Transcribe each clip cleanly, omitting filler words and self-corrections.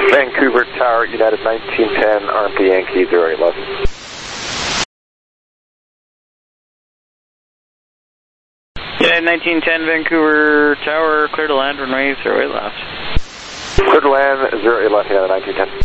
Vancouver Tower, United 1910, RMP Yankee 08 left. United 1910, Vancouver Tower, clear to land, runway 08 left. Clear to land, 08 left, United 1910.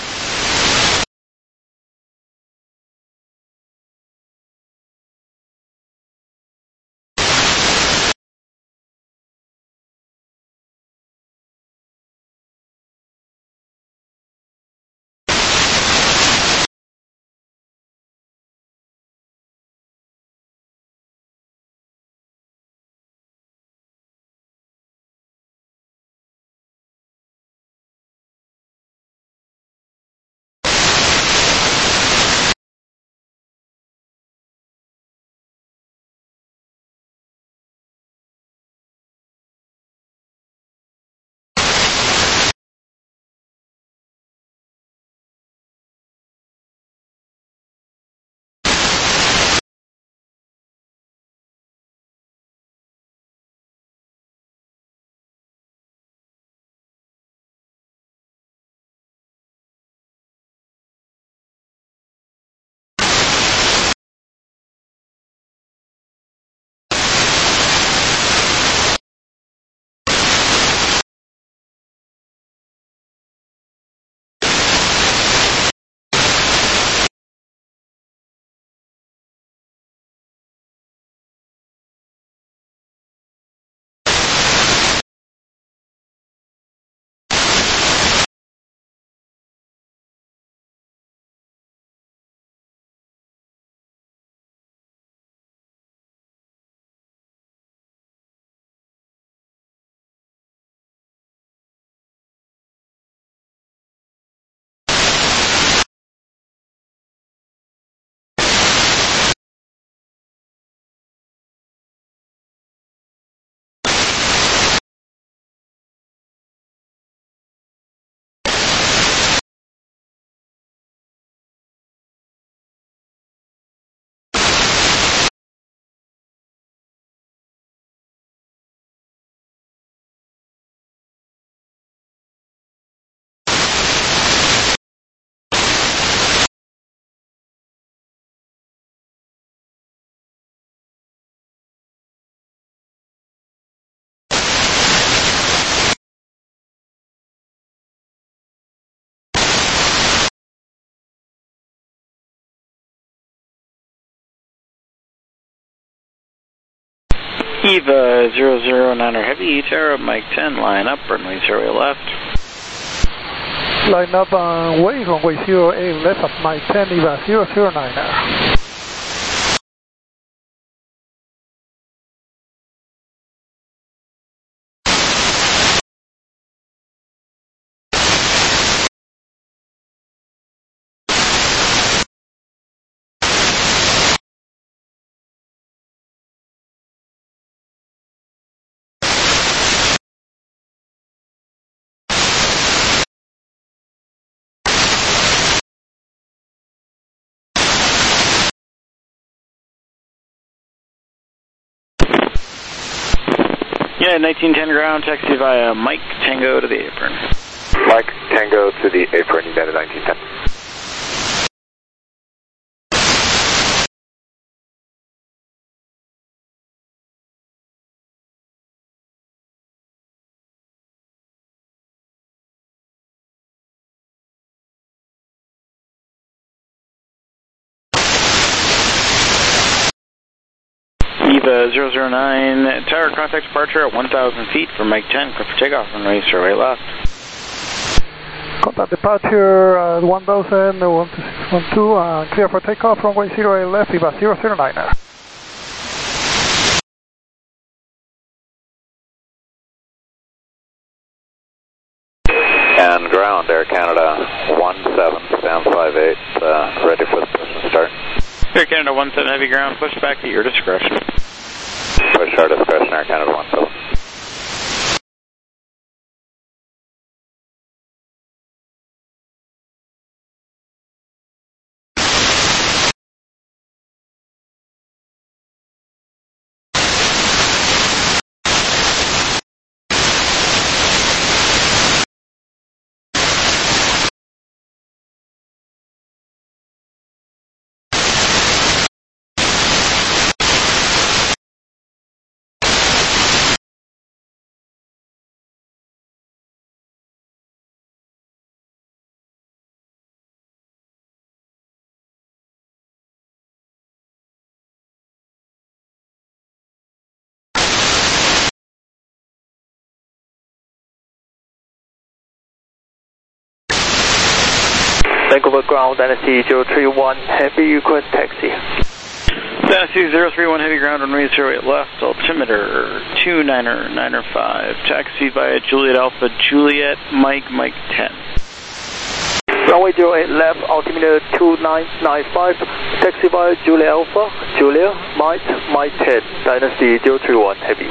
EVA 009er Heavy, Tower, Mike 10, line up, runway 08 left. Line up on way, runway 08 left at Mike 10, EVA 009er. Yeah, 1910 ground, taxi via Mike Tango to the apron. Mike Tango to the apron, United 1910. EVA 009, tower contact departure at 1,000 feet from Mike 10, clear for takeoff, runway 08 left. Contact departure at 1,000, 12612, clear for takeoff, runway 08 left, EVA 009er. And ground, Air Canada 17, stand 58, ready for the push and start. Air Canada 17 heavy ground, push back at your discretion. Push our discretion, Air Canada 17. Vancouver ground, Dynasty 031 Heavy, request taxi. Dynasty 031 Heavy, ground runway 08 left, altimeter 29905, taxi via Juliet Alpha, Juliet, Mike 10. Runway 08 left, altimeter 2995, taxi via Juliet Alpha, Juliet, Mike 10, Dynasty 031 Heavy.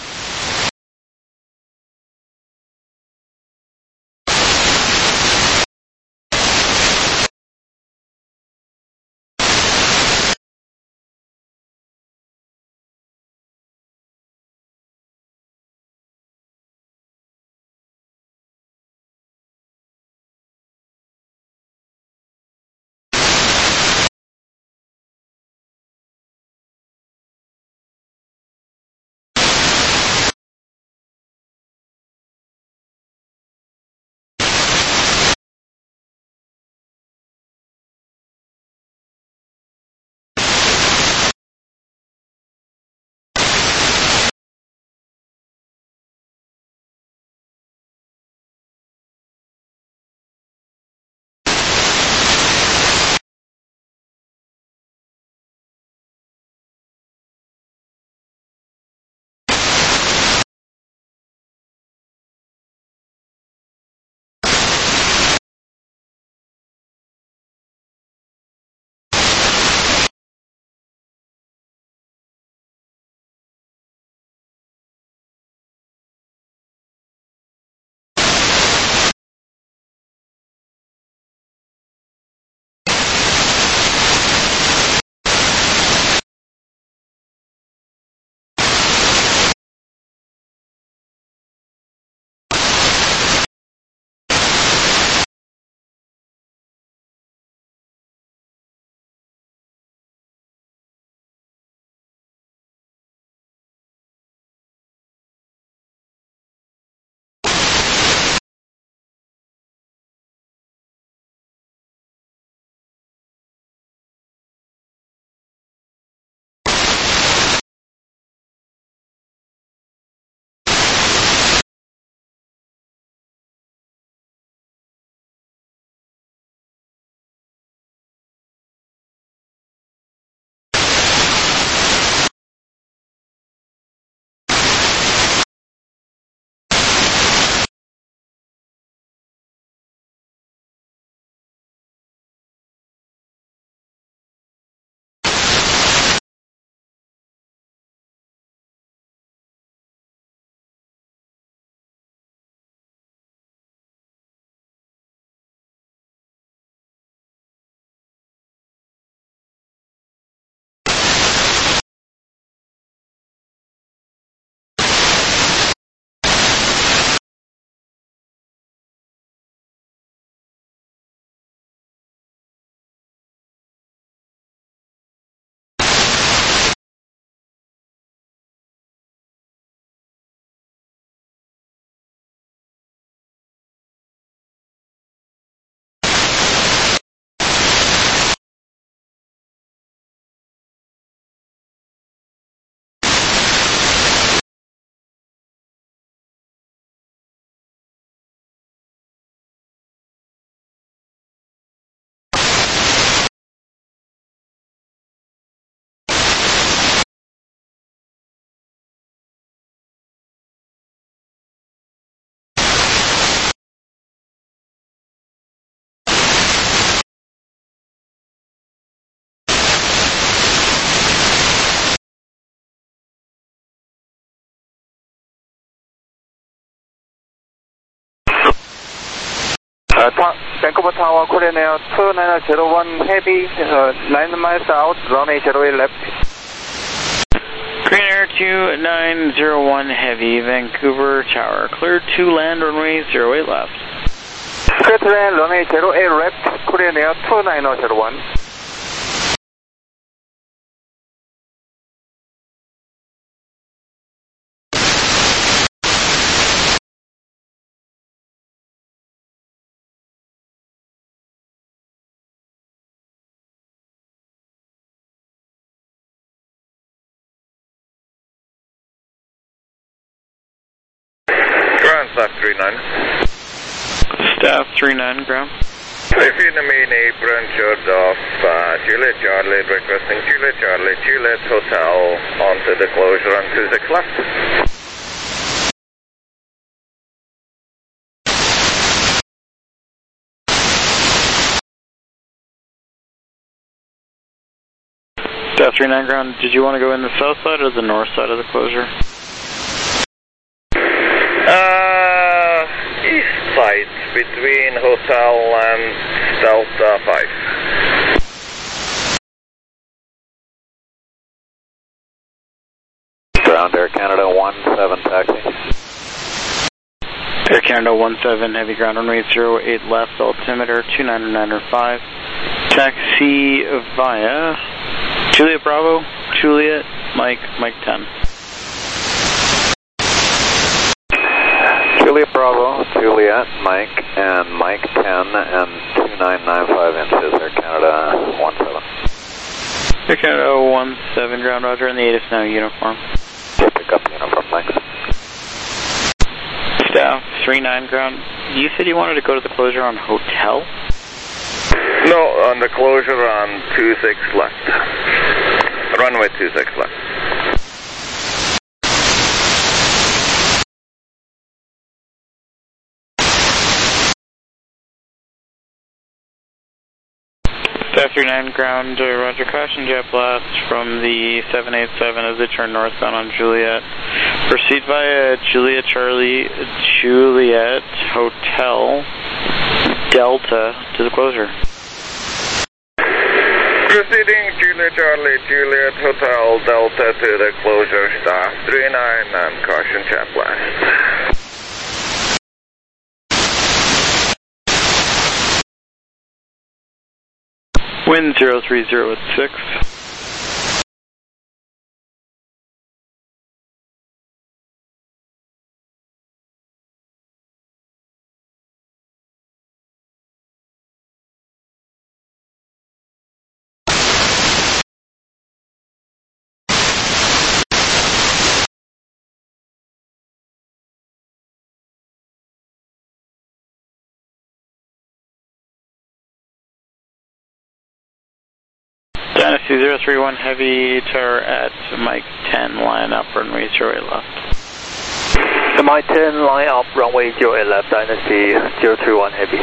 Vancouver Tower, Korean Air 2901 Heavy, 9 miles out, runway 08 left. Korean Air 2901 Heavy, Vancouver Tower, cleared to land, runway 08 left. Clear to land, runway 08 left, Korean Air 2901. Ground, Staff 39. Staff 39, ground. In the main apron, short of Juliet Charlie, requesting Juliet Charlie, Juliet Hotel onto the closure on 26 left. Staff 39 ground, did you want to go in the south side or the north side of the closure? East side between Hotel and Delta 5. Ground Air Canada 17 taxi. Air Canada 17, heavy ground runway 08 left, altimeter 29905. Taxi via Juliet Bravo, Juliet, Mike 10. Juliet Bravo, Juliet, Mike, and Mike 10 and 2995 inches, Air Canada 17. Air Canada 17, ground roger, and the 8 is now uniform. Pick up uniform, thanks. Staff 39 ground, you said you wanted to go to the closure on Hotel? No, on the closure on 26 left. Runway 26 left. Staff 39 ground, roger, caution jet blast from the 787 as they turn northbound on Juliet. Proceed via Juliet Charlie, Juliet Hotel, Delta to the closure. Proceeding Juliet Charlie, Juliet Hotel, Delta to the closure, staff 39 and caution jet blast. Wind 030 at 6. Dynasty 031 heavy tower at Mike 10, line up, runway 08 left. The Mike 10, line up, runway 08 left, Dynasty 031 heavy.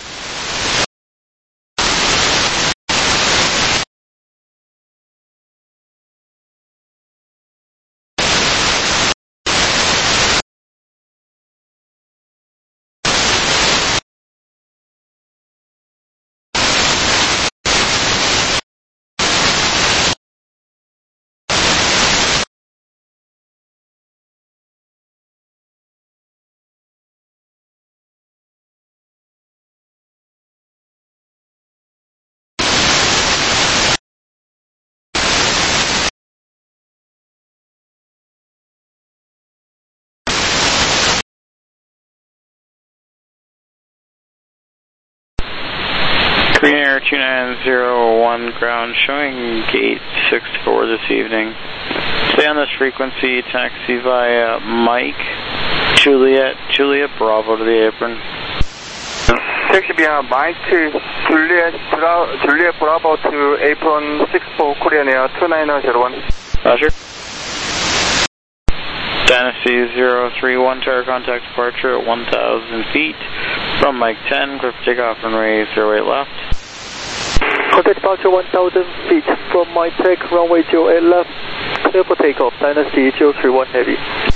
Green Air 2901 ground, showing gate 64 this evening. Stay on this frequency, taxi via Mike, Juliet Bravo to the apron. Taxi via Mike to Juliet Bravo to apron 64 Korean Air 2901. Roger. Dynasty 031, tower contact departure at 1,000 feet from Mike 10, clear for takeoff, runway 08 left. Contact departure 1,000 feet from Mike 10, runway 08 left, clear for takeoff, Dynasty 031 heavy.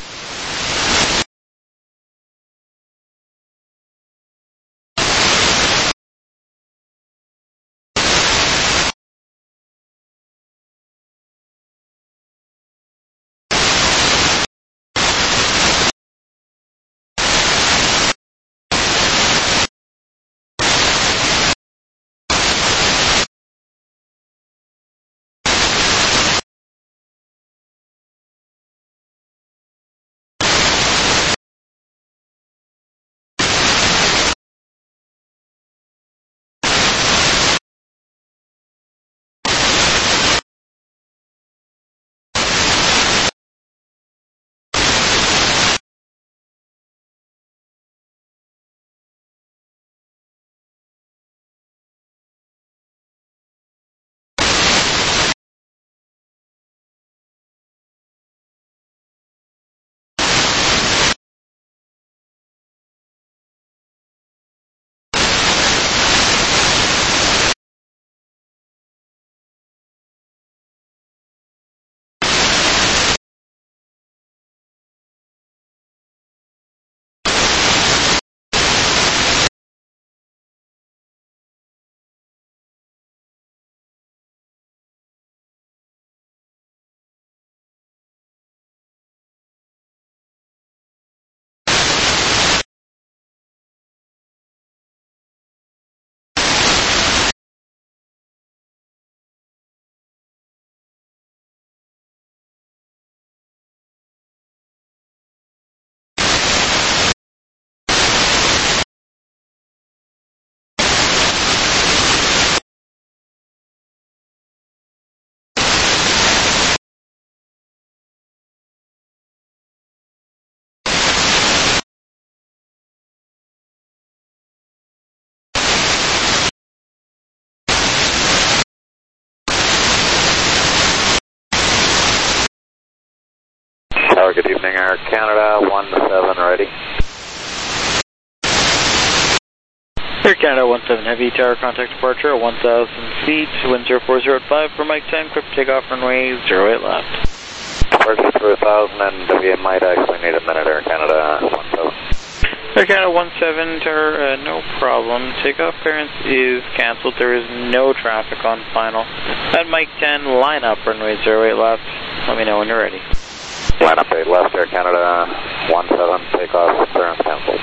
Tower, good evening, Air Canada, 17 ready. Air Canada 17 Heavy, tower contact departure at 1,000 feet, wind 0405 for Mike 10, clear for takeoff, runway 08 left. Departure through 1,000 and we might actually need a minute, Air Canada 17. Air Canada 17 tower, no problem. Takeoff clearance is canceled. There is no traffic on final. At Mike 10, line up, runway 08 left. Let me know when you're ready. Line up 8 left, Air Canada 17, takeoff clearance canceled.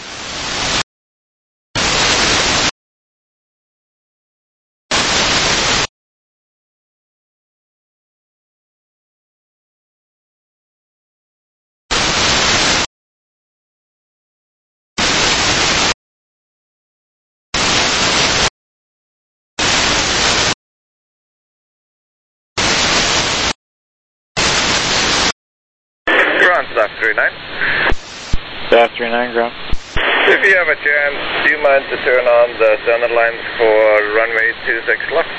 Ground staff 39. Staff 39, ground. If you have a chance, do you mind to turn on the center lines for runway 26 left?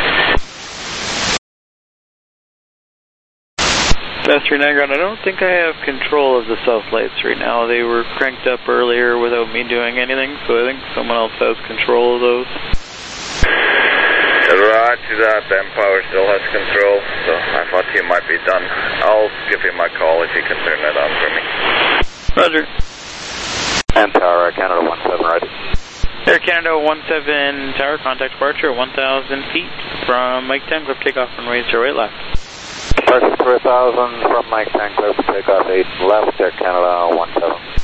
Staff 39, ground. I don't think I have control of the south lights right now. They were cranked up earlier without me doing anything, so I think someone else has control of those. Roger that, Empower still has control, so I thought you might be done. I'll give him a call if you can turn that on for me. Roger. And Tower, Air Canada 17 ready. Air Canada 17 tower contact departure at 1,000 feet from Mike 10, clear for takeoff, runway 08 left. Departure through 1,000 from Mike 10, clear for takeoff 8 left, Air Canada 17.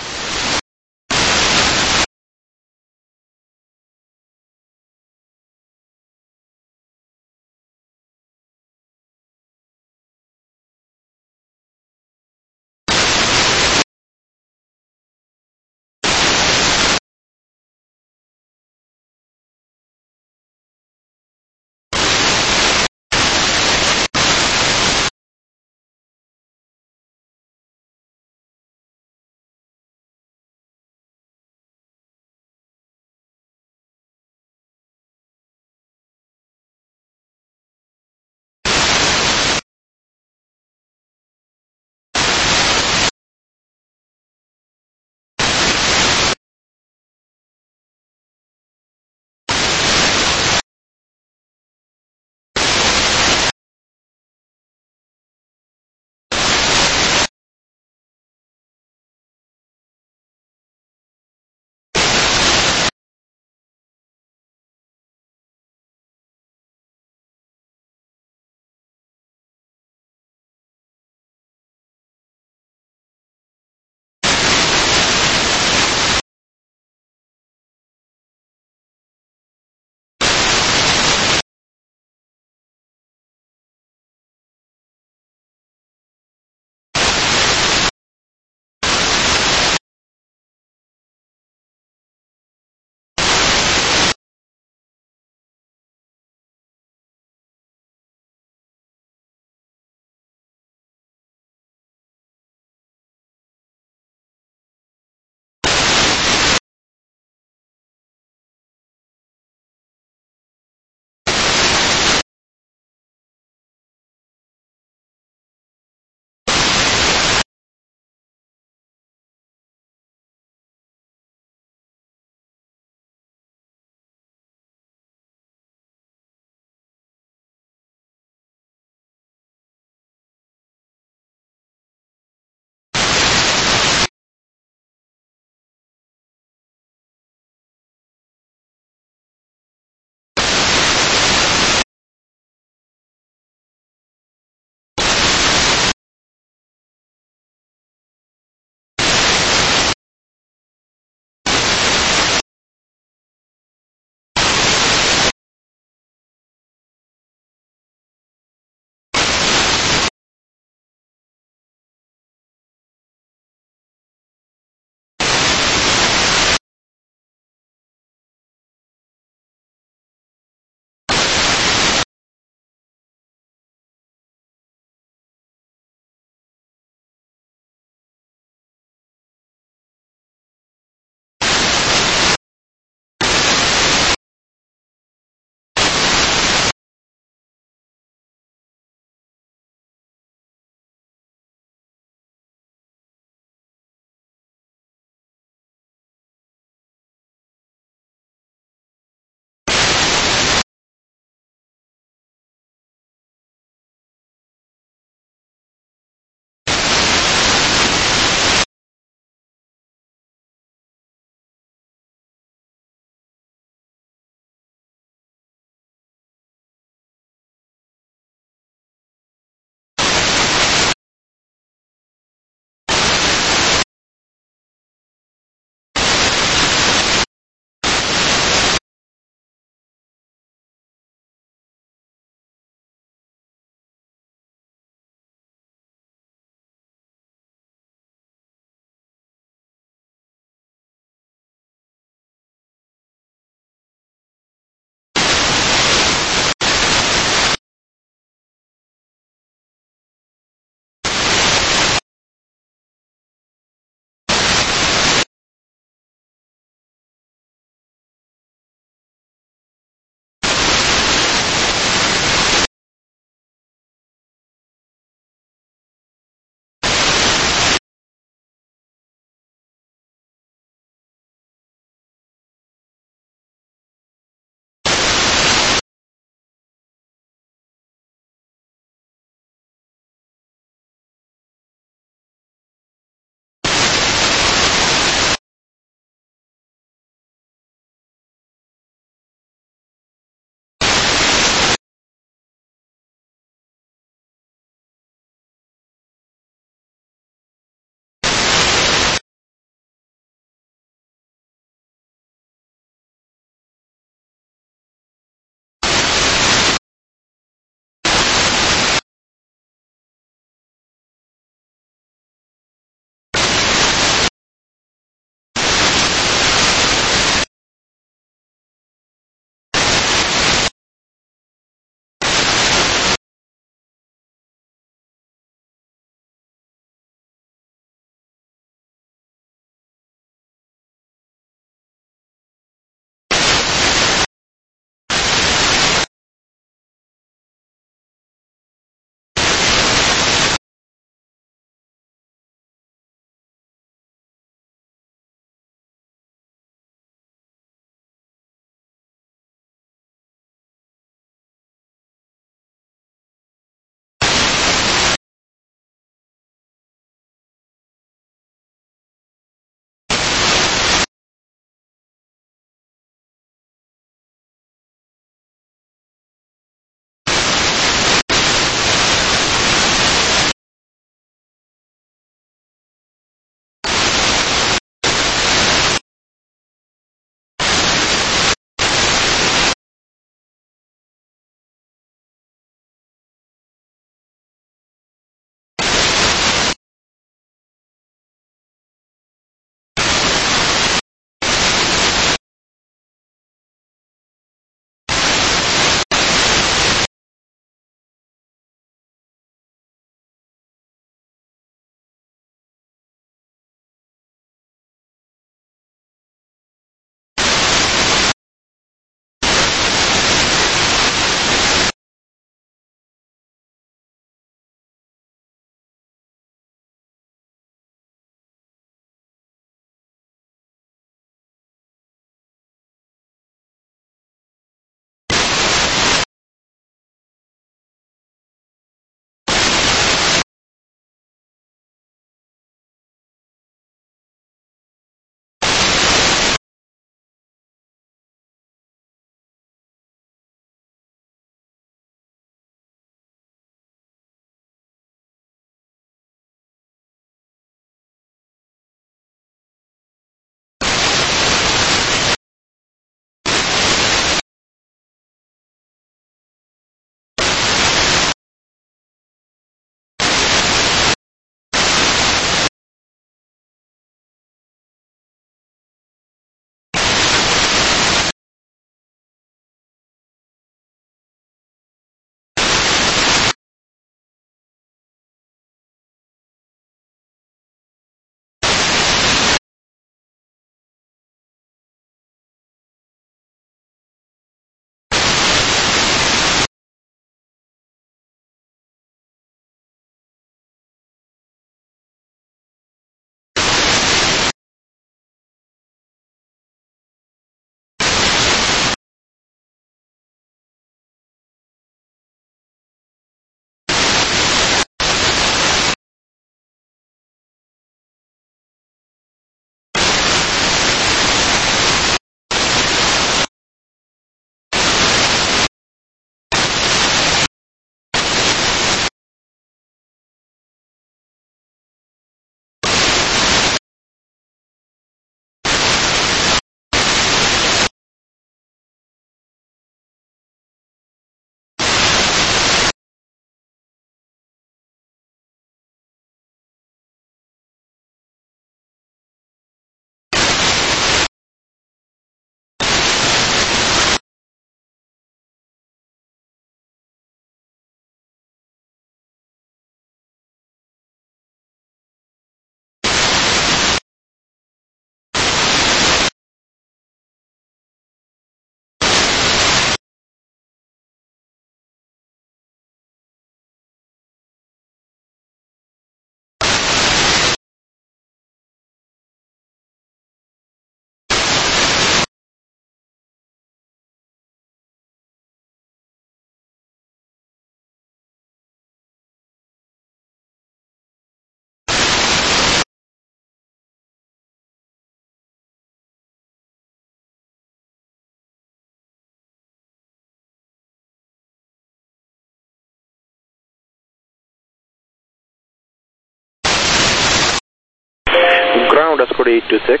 Ground Escort 826.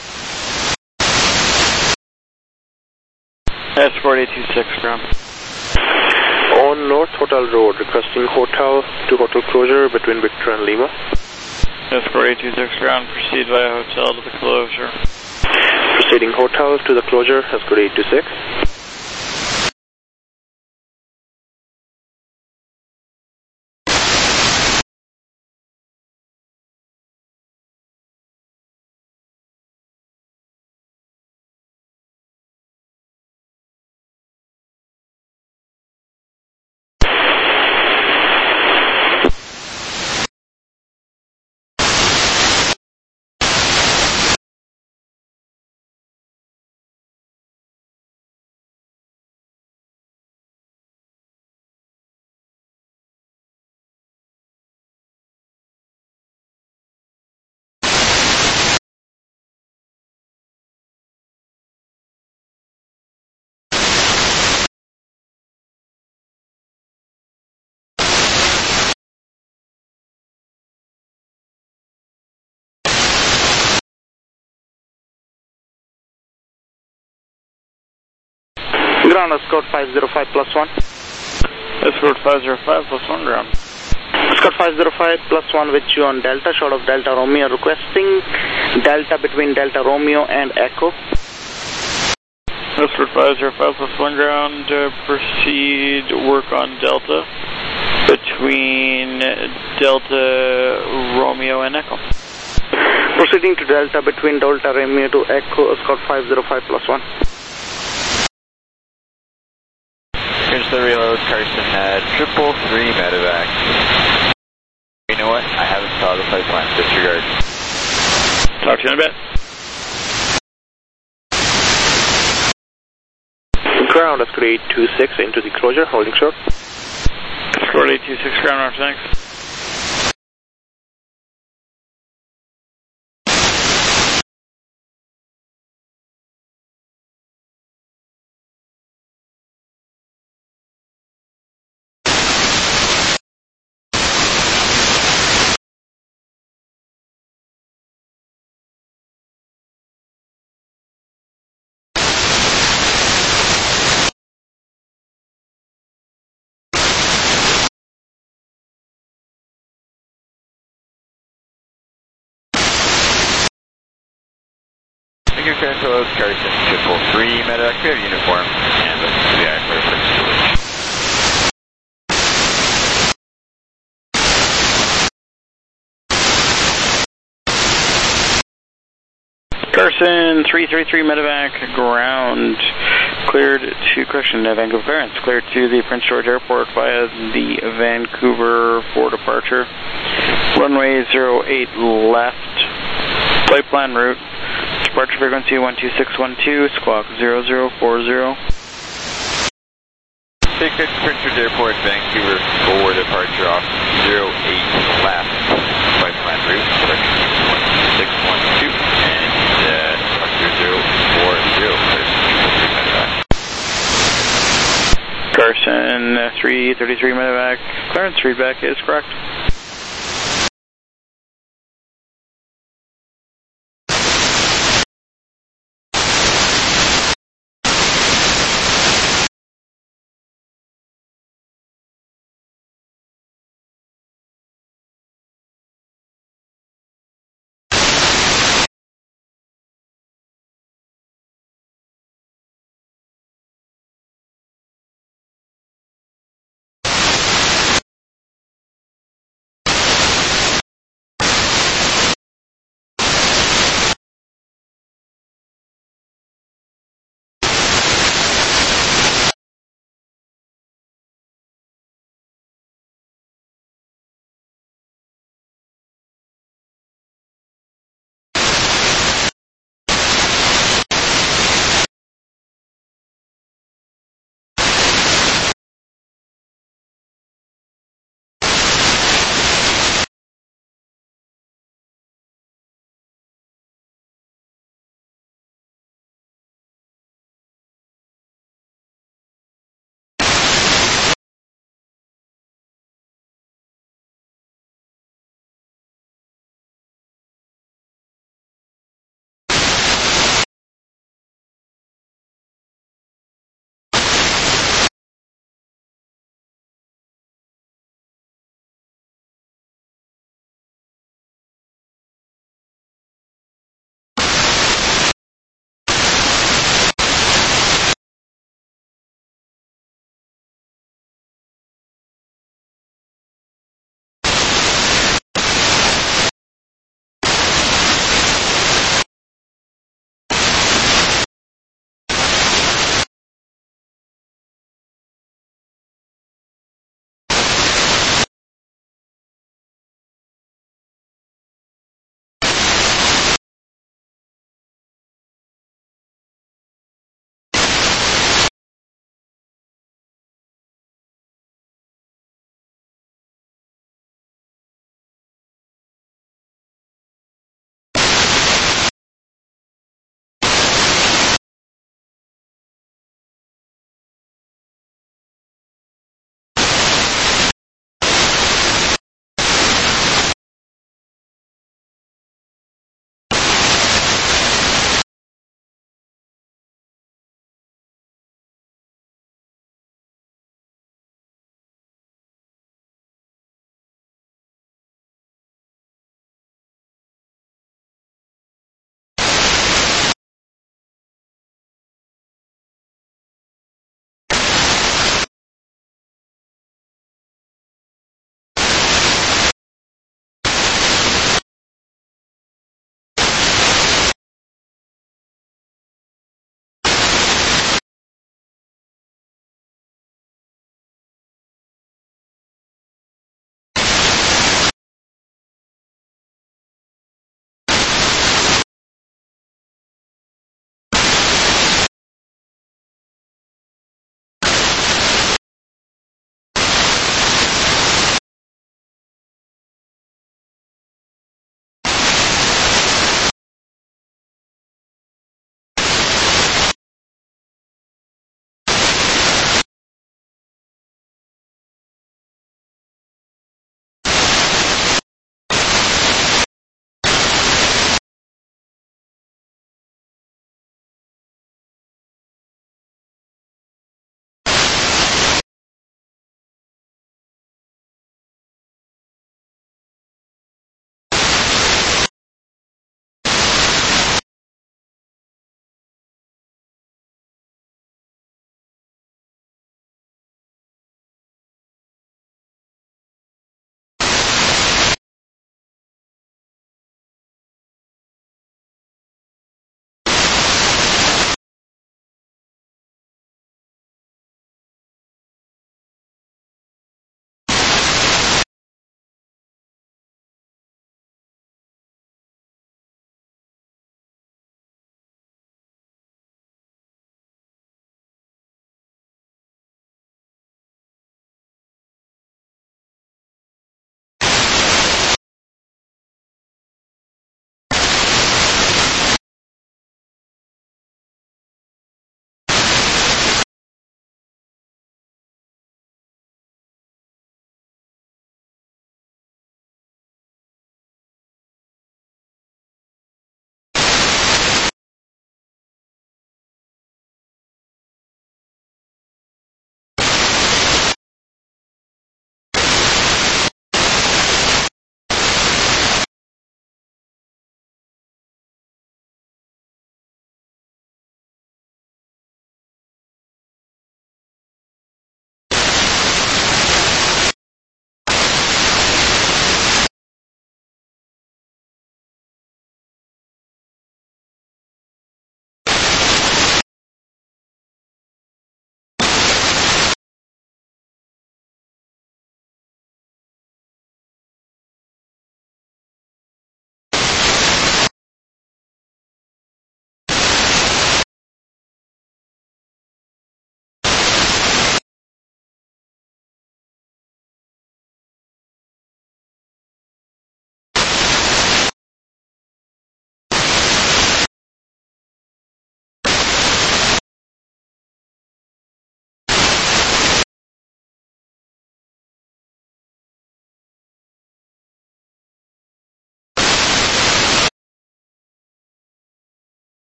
Escort 826, ground. On North Hotel Road, requesting hotel to hotel closure between Victor and Lima. Escort 826, ground. Proceed via hotel to the closure. Proceeding hotel to the closure, Escort 826. Ground Escort 505 plus 1. Escort 505 plus 1, ground. Escort 505 plus 1 with you on Delta, short of Delta Romeo, requesting Delta between Delta Romeo and Echo. Escort 505 plus 1, ground. Proceed work on Delta between Delta Romeo and Echo. Proceeding to Delta between Delta Romeo to Echo, Escort 505 plus 1. Here's the reload, Carson, 333 medevac. You know what? I haven't saw the pipeline. Disregard. Talk to you in a bit. Ground Escort 826 into the closure, holding short. Escort 826, ground, thanks. Thank you, Carson, 333 medevac. We have uniform and the Aquila for Carson 333 medevac, ground. Cleared to, correction, Vancouver clearance. Cleared to the Prince George Airport via the Vancouver for departure. Runway 08 left. Flight plan route. Departure frequency 12612, squawk 0040. Take it to Prince George Airport, Vancouver for departure off 08 left. Flight plan route, departure 12612, and squawk 0040. Carson 333 medevac, clearance feedback is correct.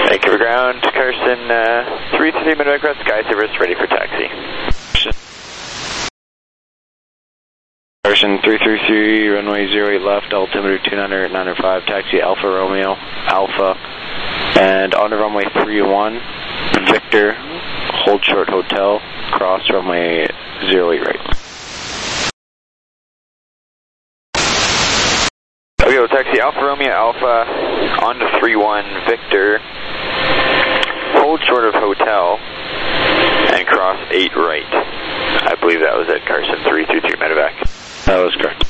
Vancouver ground, Carson 333 medevac request, Sky Service ready for taxi. Carson 333, runway 08 left, altimeter 29 905, taxi Alpha Romeo, Alpha, and on to runway 31, Victor, hold short hotel, cross runway 08 right. Okay, we'll taxi Alpha Romeo Alpha on to 31 Victor, hold short of hotel, and cross 8 right. I believe that was it, Carson 333 medevac. That was correct.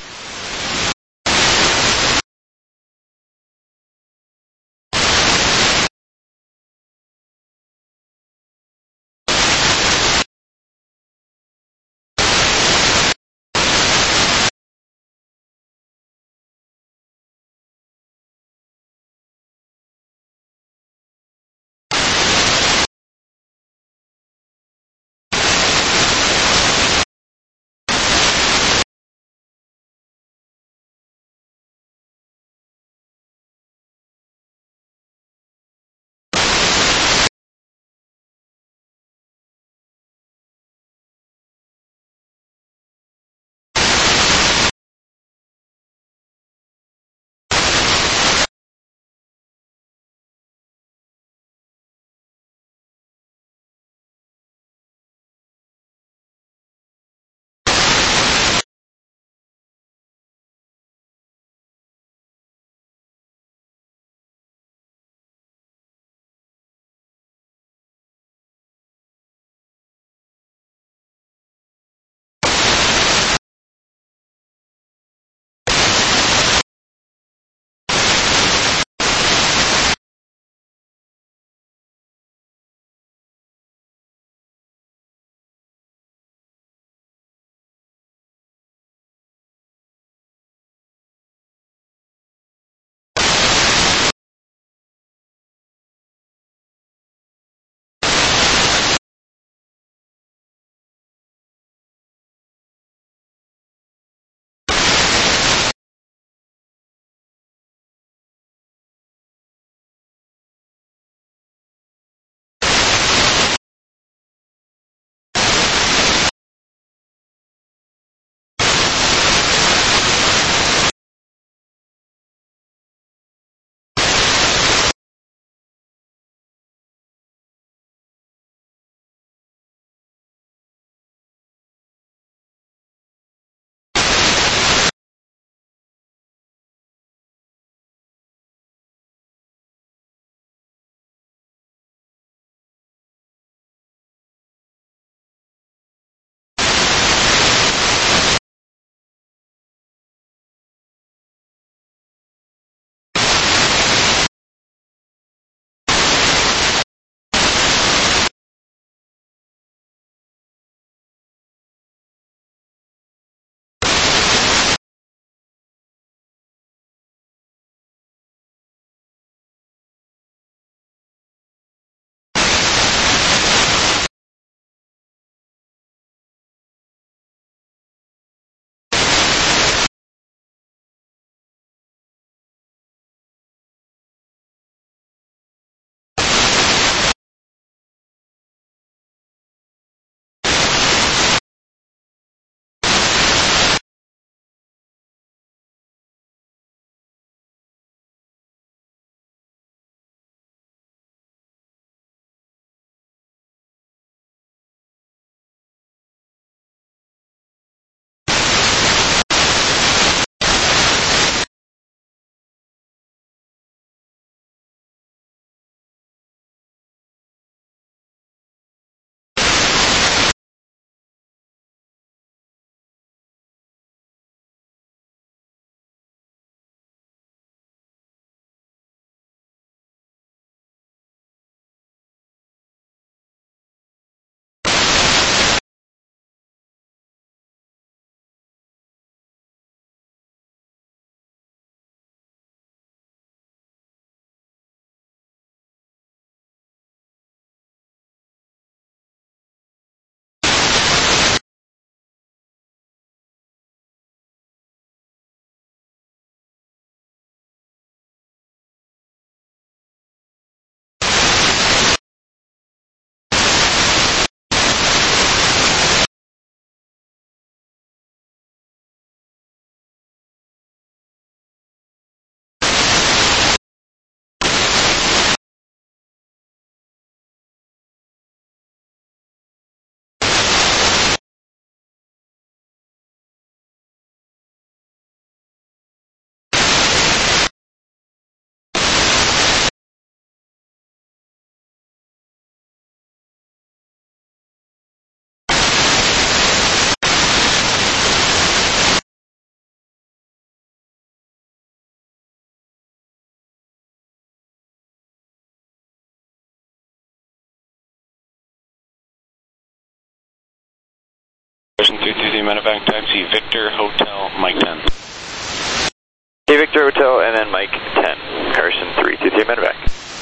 333 medevac taxi, Victor Hotel, Mike 10. Hey, Victor Hotel, and then Mike 10. Carson 333 medevac.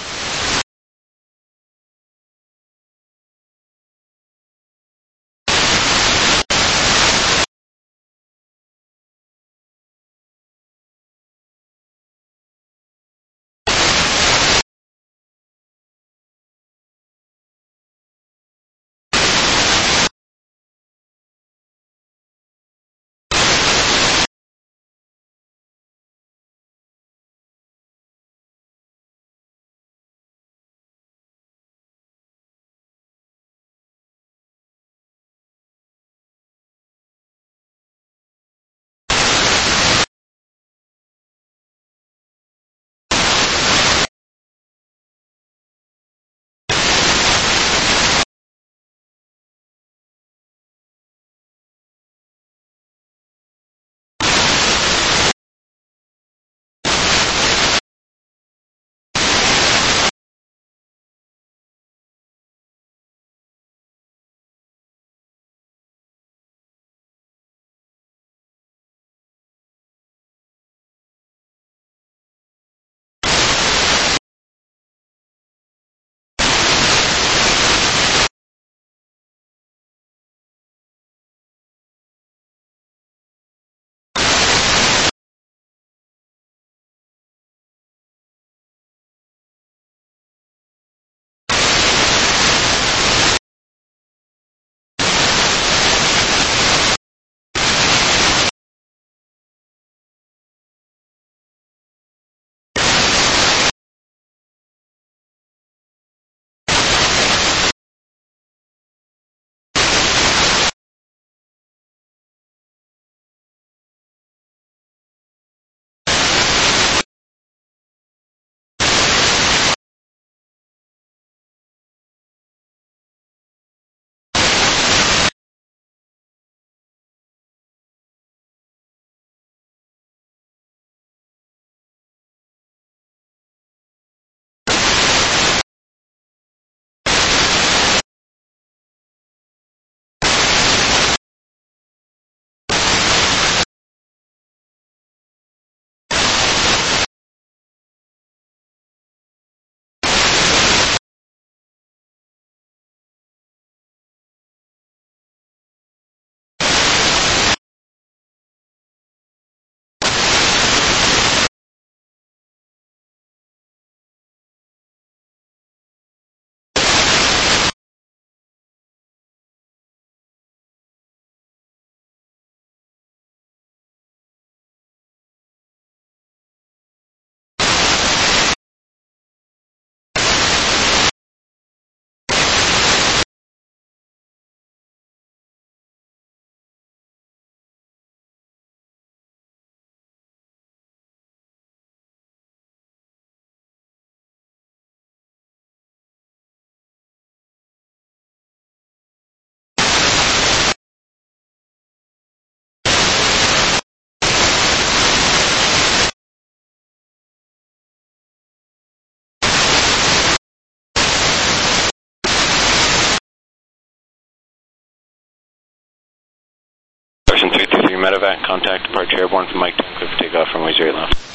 Carson 333 medevac, contact departure airborne from Mike 10, clear for takeoff from runway 08 left.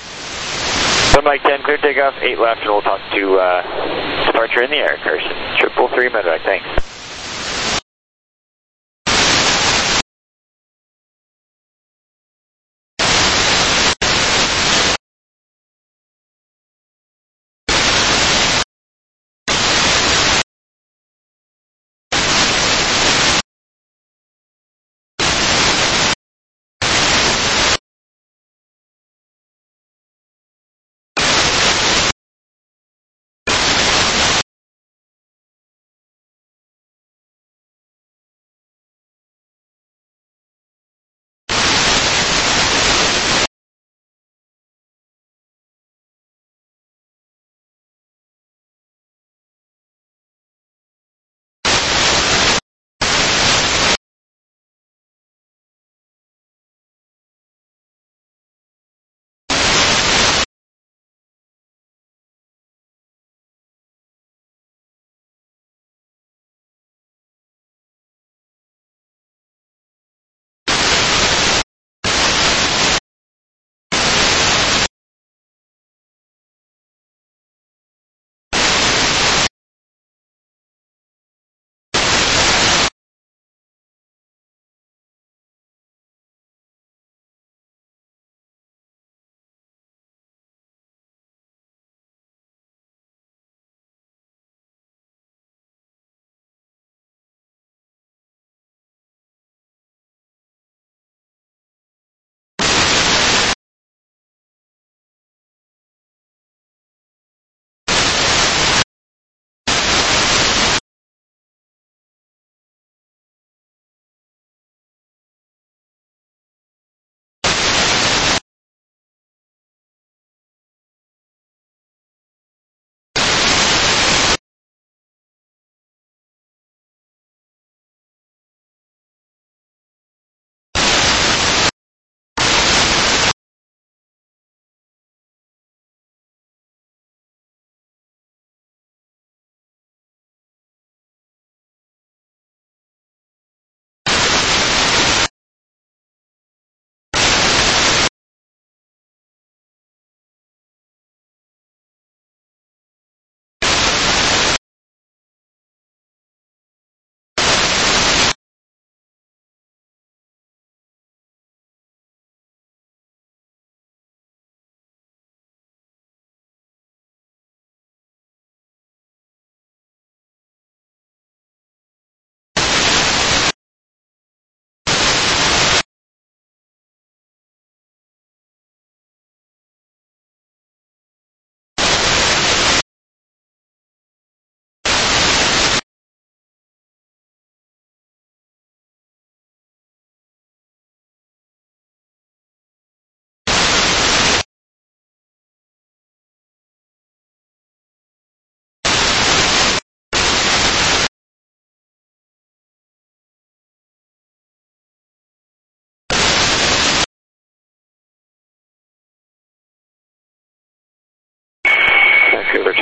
So Mike 10, clear takeoff, 8 left, and we'll talk to departure in the air, Carson. 333 medevac, thanks.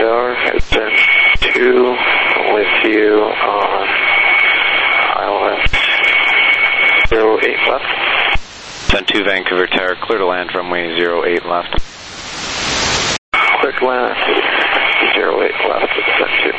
Tower, it's been 2 with you on ILS 08 left. Send 2 Vancouver Tower, clear to land runway 08 left. Clear to land 08 left, send 2.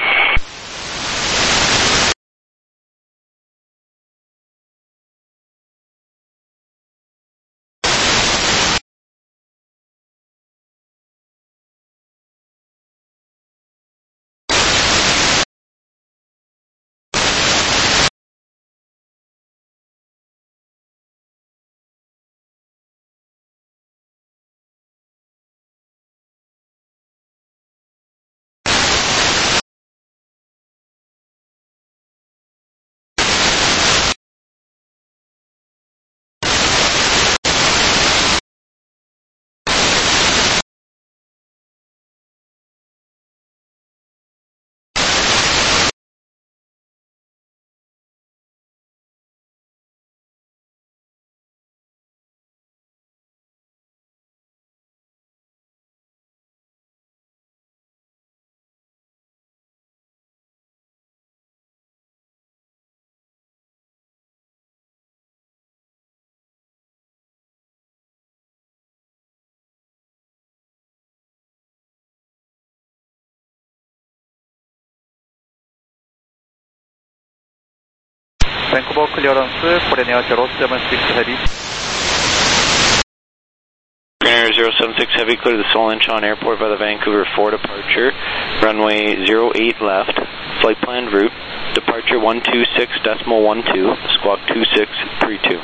Vancouver clearance, Korean 076 Heavy. Korean 076 Heavy, clear the Seoul Incheon Airport by the Vancouver 4 departure. Runway 08 left, flight planned route. Departure 126.12, squawk 2632.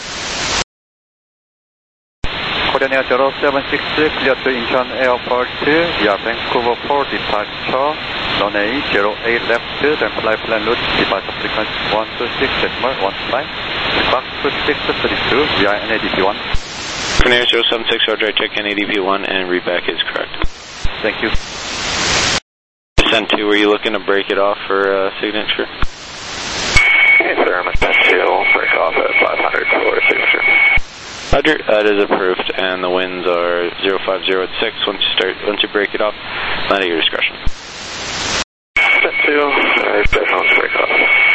Korean 076 clear to Incheon Airport via Vancouver 4 departure, runway 08 left, then flight plan route, departure frequency 126.15, squawk 2632 via NADP1. Korean 076, Roger, I check NADP1 and read back is correct. Thank you. Send 2, were you looking to break it off for signature? Yes, sir, I'm at 10-2, break off at 500 for signature. Roger, that is approved, and the winds are 050 at 6. Once you break it off, land at your discretion. 10-2, definitely break off.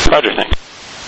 Roger, thanks.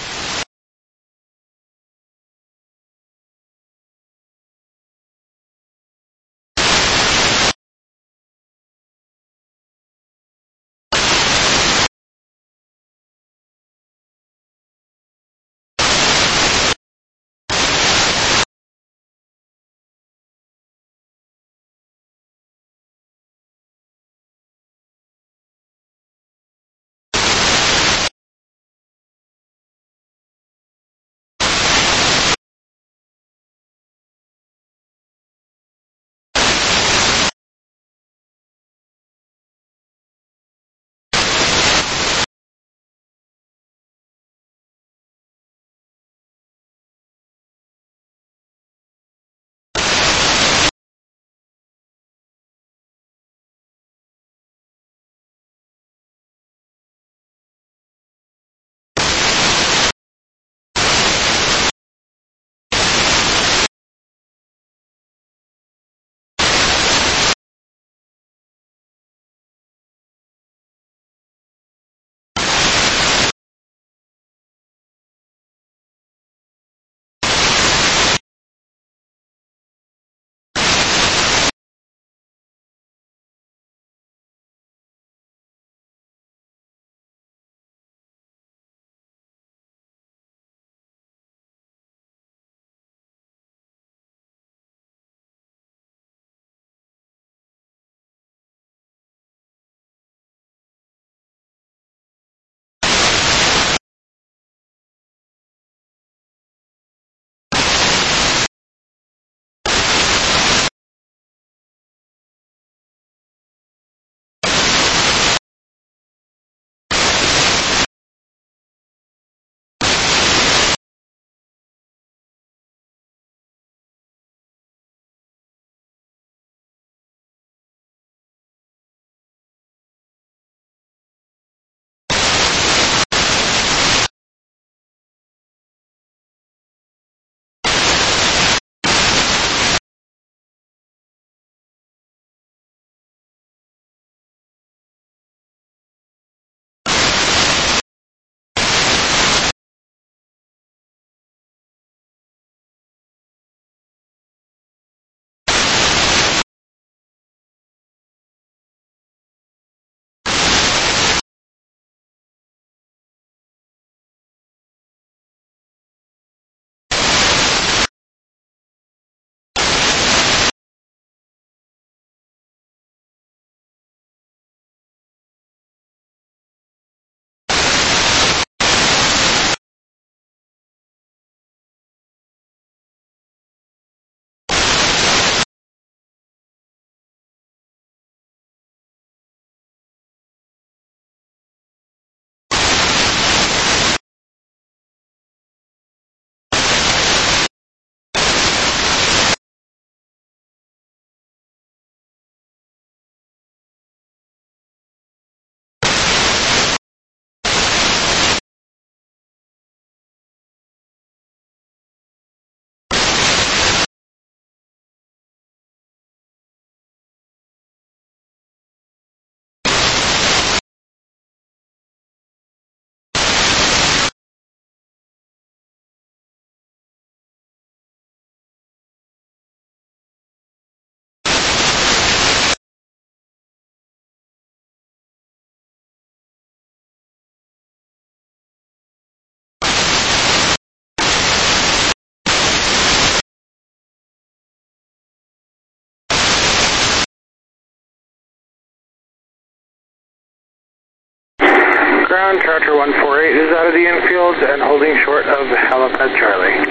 Ground, Charger 148 is out of the infield and holding short of Helipad Charlie.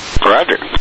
Roger.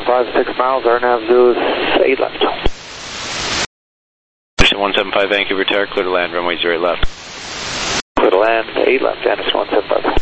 156 miles, RNAV Zulu 8 left. Anderson 175, Vancouver Tower, clear to land, runway 08 left. Clear to land, 8 left, Anderson 175.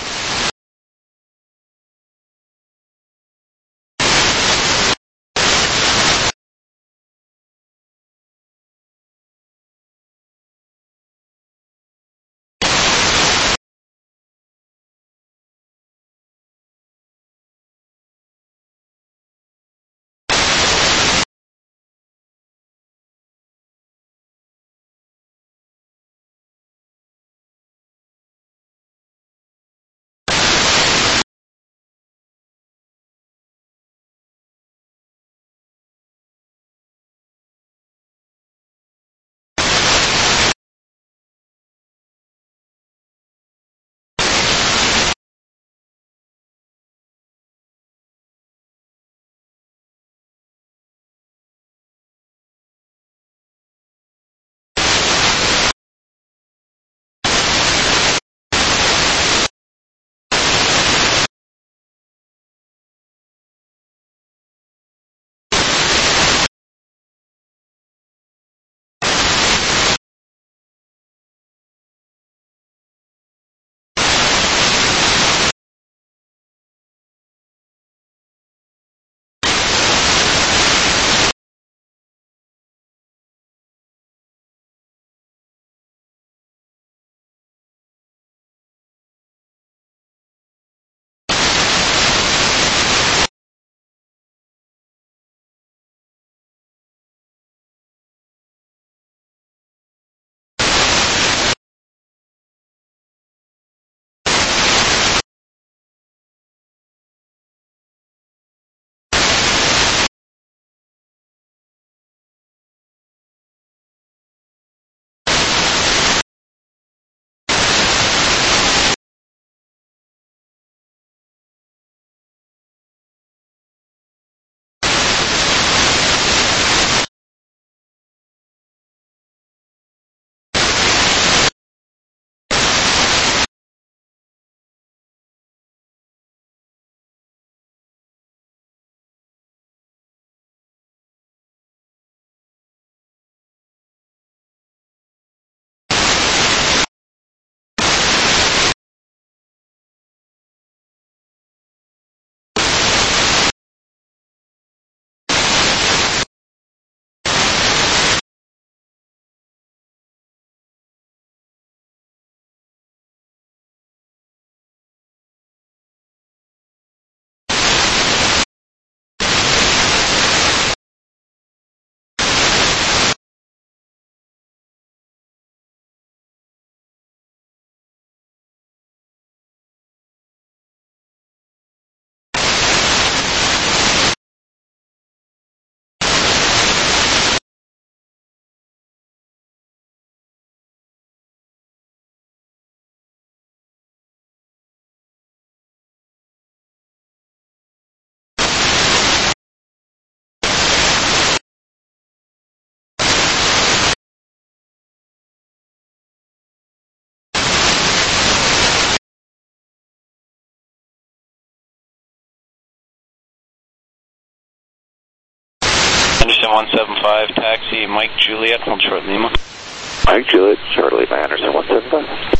Anderson 175, taxi, Mike Juliet, hold short Lima. Mike Juliet, short Lima, Anderson 175.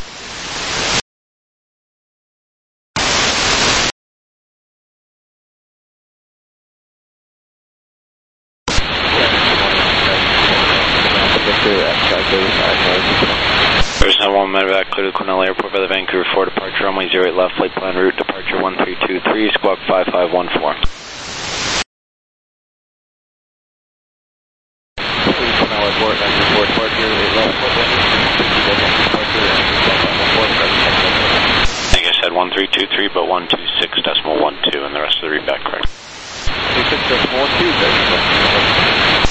There's no 1 medevac, clear to Cornell Airport by the Vancouver 4 departure, runway 08 left, flight plan route, departure 1323, squawk 5514. Cornell Airport, Vancouver 4 departure, 8 left, departure, I think I said 1323, but 126.12, and the rest of the readback correct. 26.12,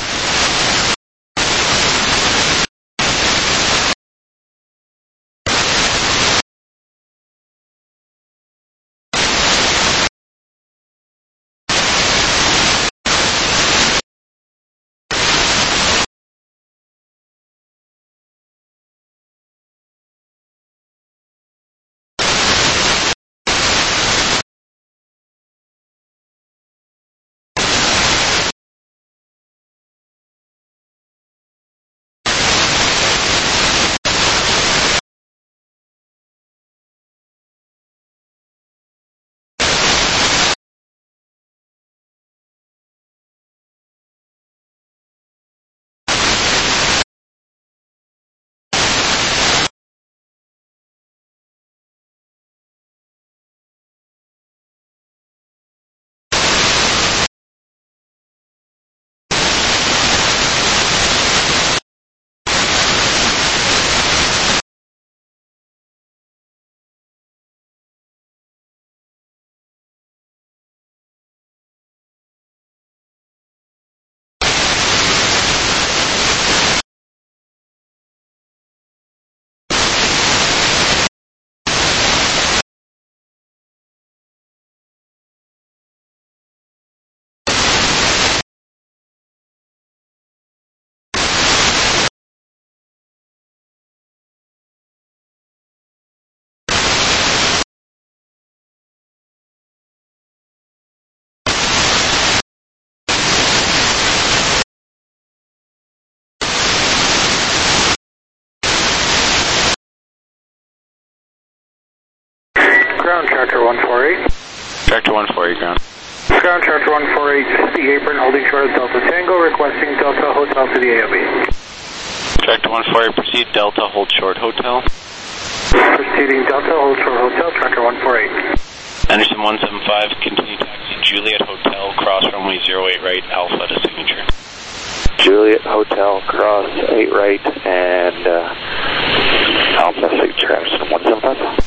Ground Tractor 148. Tractor 148, ground. Ground Tractor 148, the apron holding short of Delta Tango, requesting Delta Hotel to the AOB. Tractor 148, proceed Delta, hold short hotel. Proceeding Delta, hold short hotel, Tractor 148. Anderson 175, continue taxi Juliet Hotel, cross runway 08 right, Alpha to signature. Juliet Hotel, cross 8 right, and Alpha signature, Anderson 175.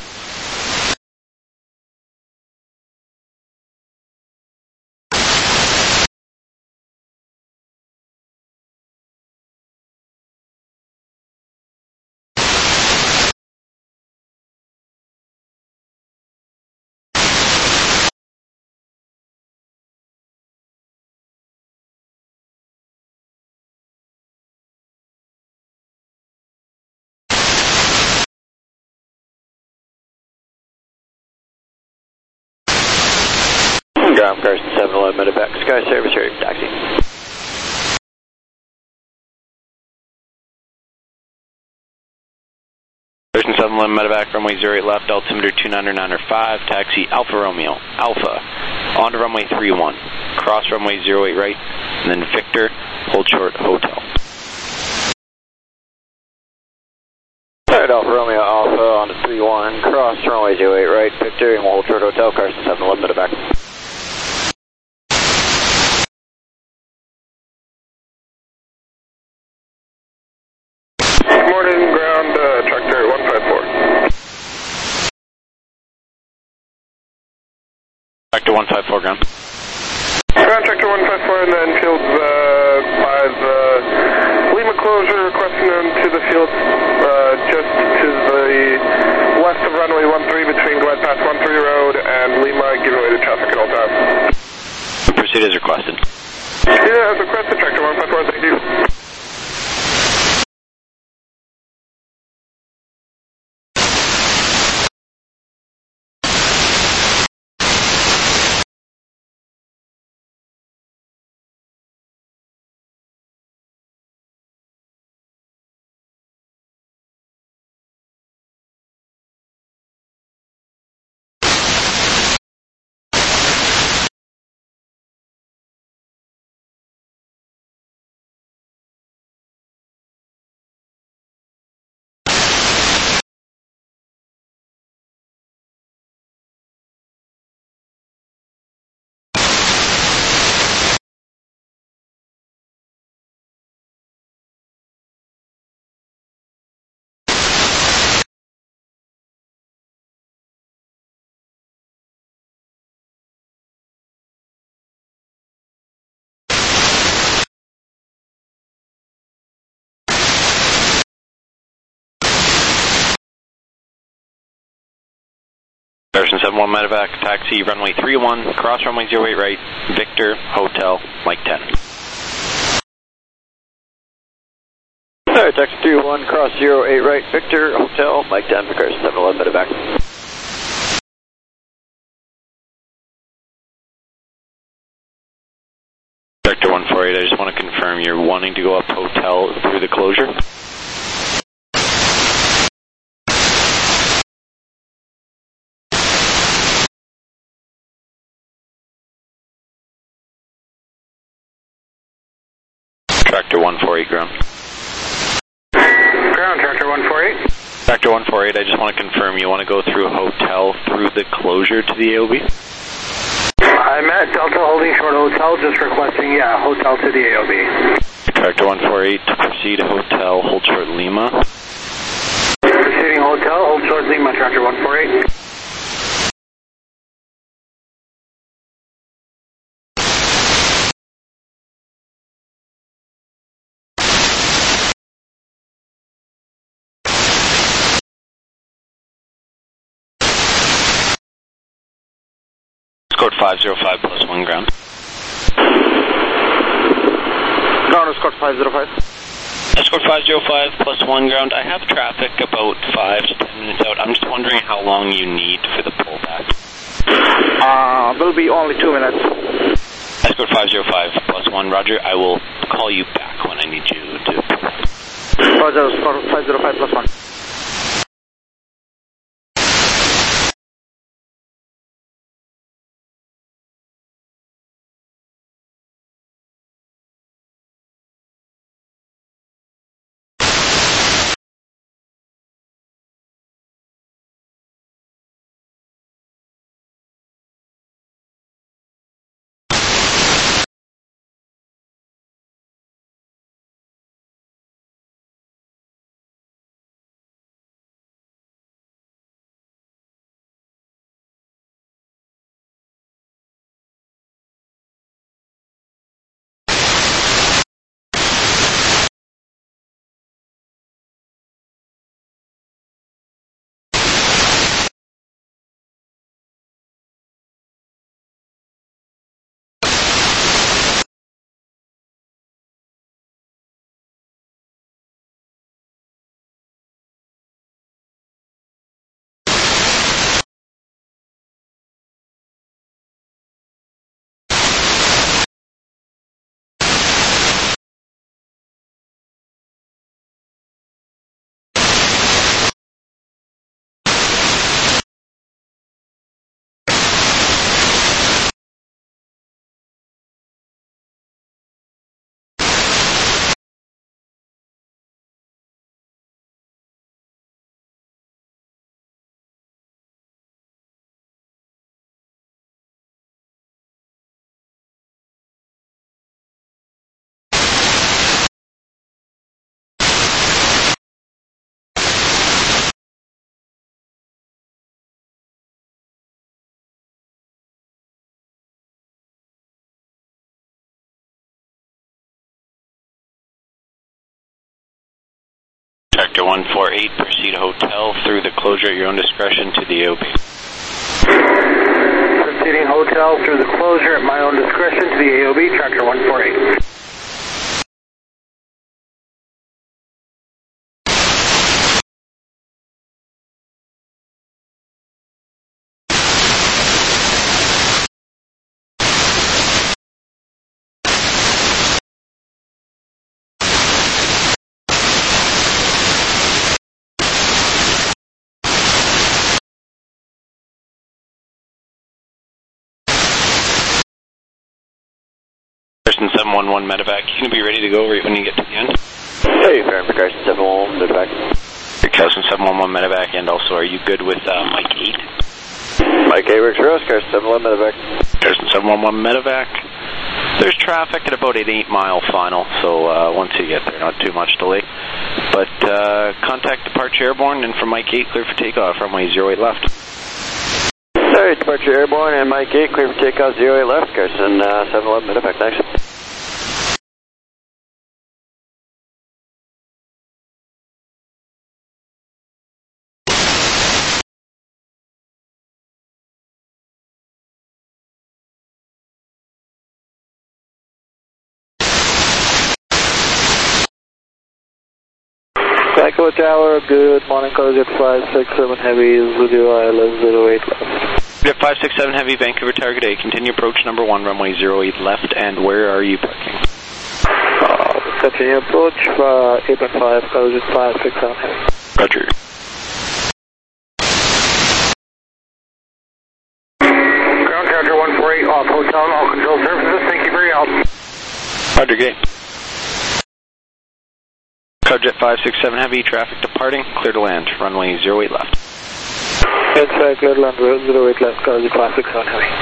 Ground Carson 711 medevac, Sky Service ready for taxi. Carson 711 medevac, runway 08 left, altimeter 299.5, taxi Alpha Romeo, Alpha, on to runway 31, cross runway 08 right, and then Victor, hold short hotel. Alright, Alpha Romeo, Alpha, on to 31, cross runway 08 right, Victor, and we'll hold short hotel, Carson 711 medevac. Morning, ground Tractor 154. Tractor 154, ground. Ground Tractor 154 in the infield by the Lima closure, requesting them to the field just to the west of runway 13 between Glide Path 13 Road and Lima, giving way to traffic at all times. Proceed as requested. Yeah, as requested, Tractor 154, thank you. Carson 71 medevac, taxi runway 31, cross runway 08 right, Victor, Hotel, Mike 10. Alright, taxi 21, cross 08 right, Victor, Hotel, Mike 10 for Carson 711 medevac. Victor 148, I just want to confirm you're wanting to go up Hotel through the closure? Tractor 148, ground. Ground Tractor 148. Tractor 148, I just want to confirm you want to go through Hotel through the closure to the AOB? I'm at Delta holding short hotel, just requesting, hotel to the AOB. Tractor 148, proceed Hotel, hold short Lima. Proceeding hotel, hold short Lima, Tractor 148. Escort 505 plus 1 ground. Ground Escort 505. Escort 505 plus 1 ground. I have traffic about 5 to 10 minutes out. I'm just wondering how long you need for the pullback. Will be only 2 minutes. Escort 505 plus 1, Roger. I will call you back when I need you to pull back. Roger, Escort 505 plus 1. Vector 148, proceed hotel through the closure at your own discretion to the AOB. Proceeding hotel through the closure at my own discretion to the AOB, Tractor 148. Carson 711 medevac, you going to be ready to go right when you get to the end? Hey, Farron for Carson 711 medevac. Carson 711 medevac, and also are you good with Mike 8? Mike 8 works for us, Carson 711 medevac. Carson 711 medevac. There's traffic at about an 8-mile final, so once you get there, not too much delay. But contact Departure Airborne, and from Mike 8, clear for takeoff, runway 08 left. Alright, Departure Airborne and Mike 8, clear for takeoff 08 left, Carson 711 medevac, thanks. Vancouver Tower, good morning, Jet 567 Heavy, Zulu ILS 08 left. Jet 567 Heavy, Vancouver Target A, continue approach number 1, runway 08 left, and where are you parking? Continue approach, 8.5, Jet 567 Heavy. Roger. Ground Charger 148, off hotel and all control surfaces, thank you for your help. Roger, gate. Jet 567 Heavy, traffic departing, clear to land, runway 08 left. Inside, clear to land, 08 left, Jet 567 Heavy.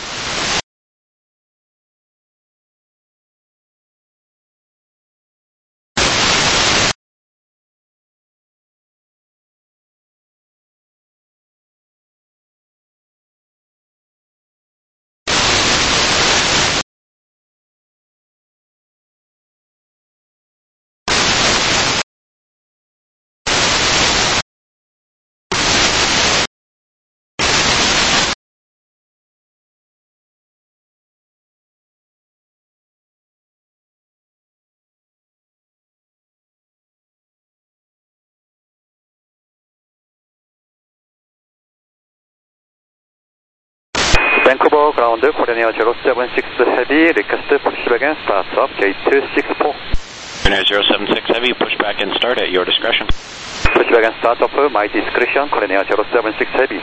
Vancouver ground, Korean 076 Heavy, request pushback and start up, gate 64. Korean 076 Heavy, pushback and start at your discretion. Pushback and start up, my discretion, Korean 076 Heavy.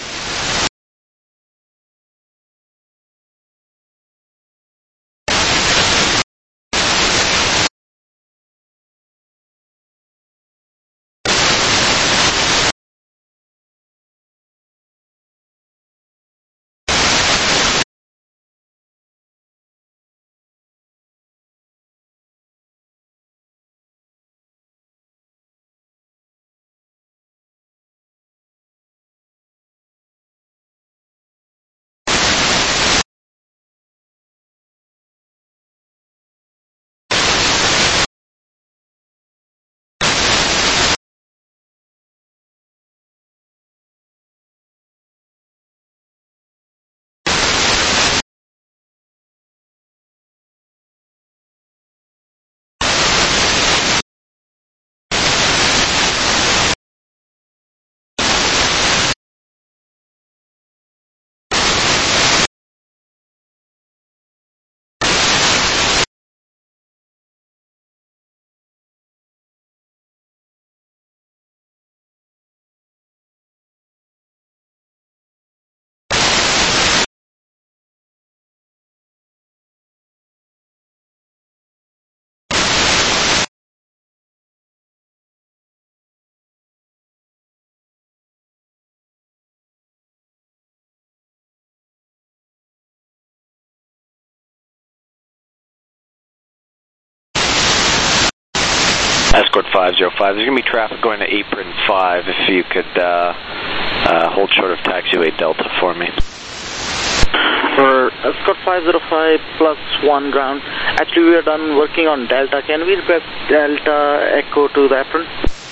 Escort 505, there's going to be traffic going to apron 5, if you could hold short of taxiway Delta for me. For Escort 505 plus 1 ground, actually we are done working on Delta. Can we request Delta Echo to the apron?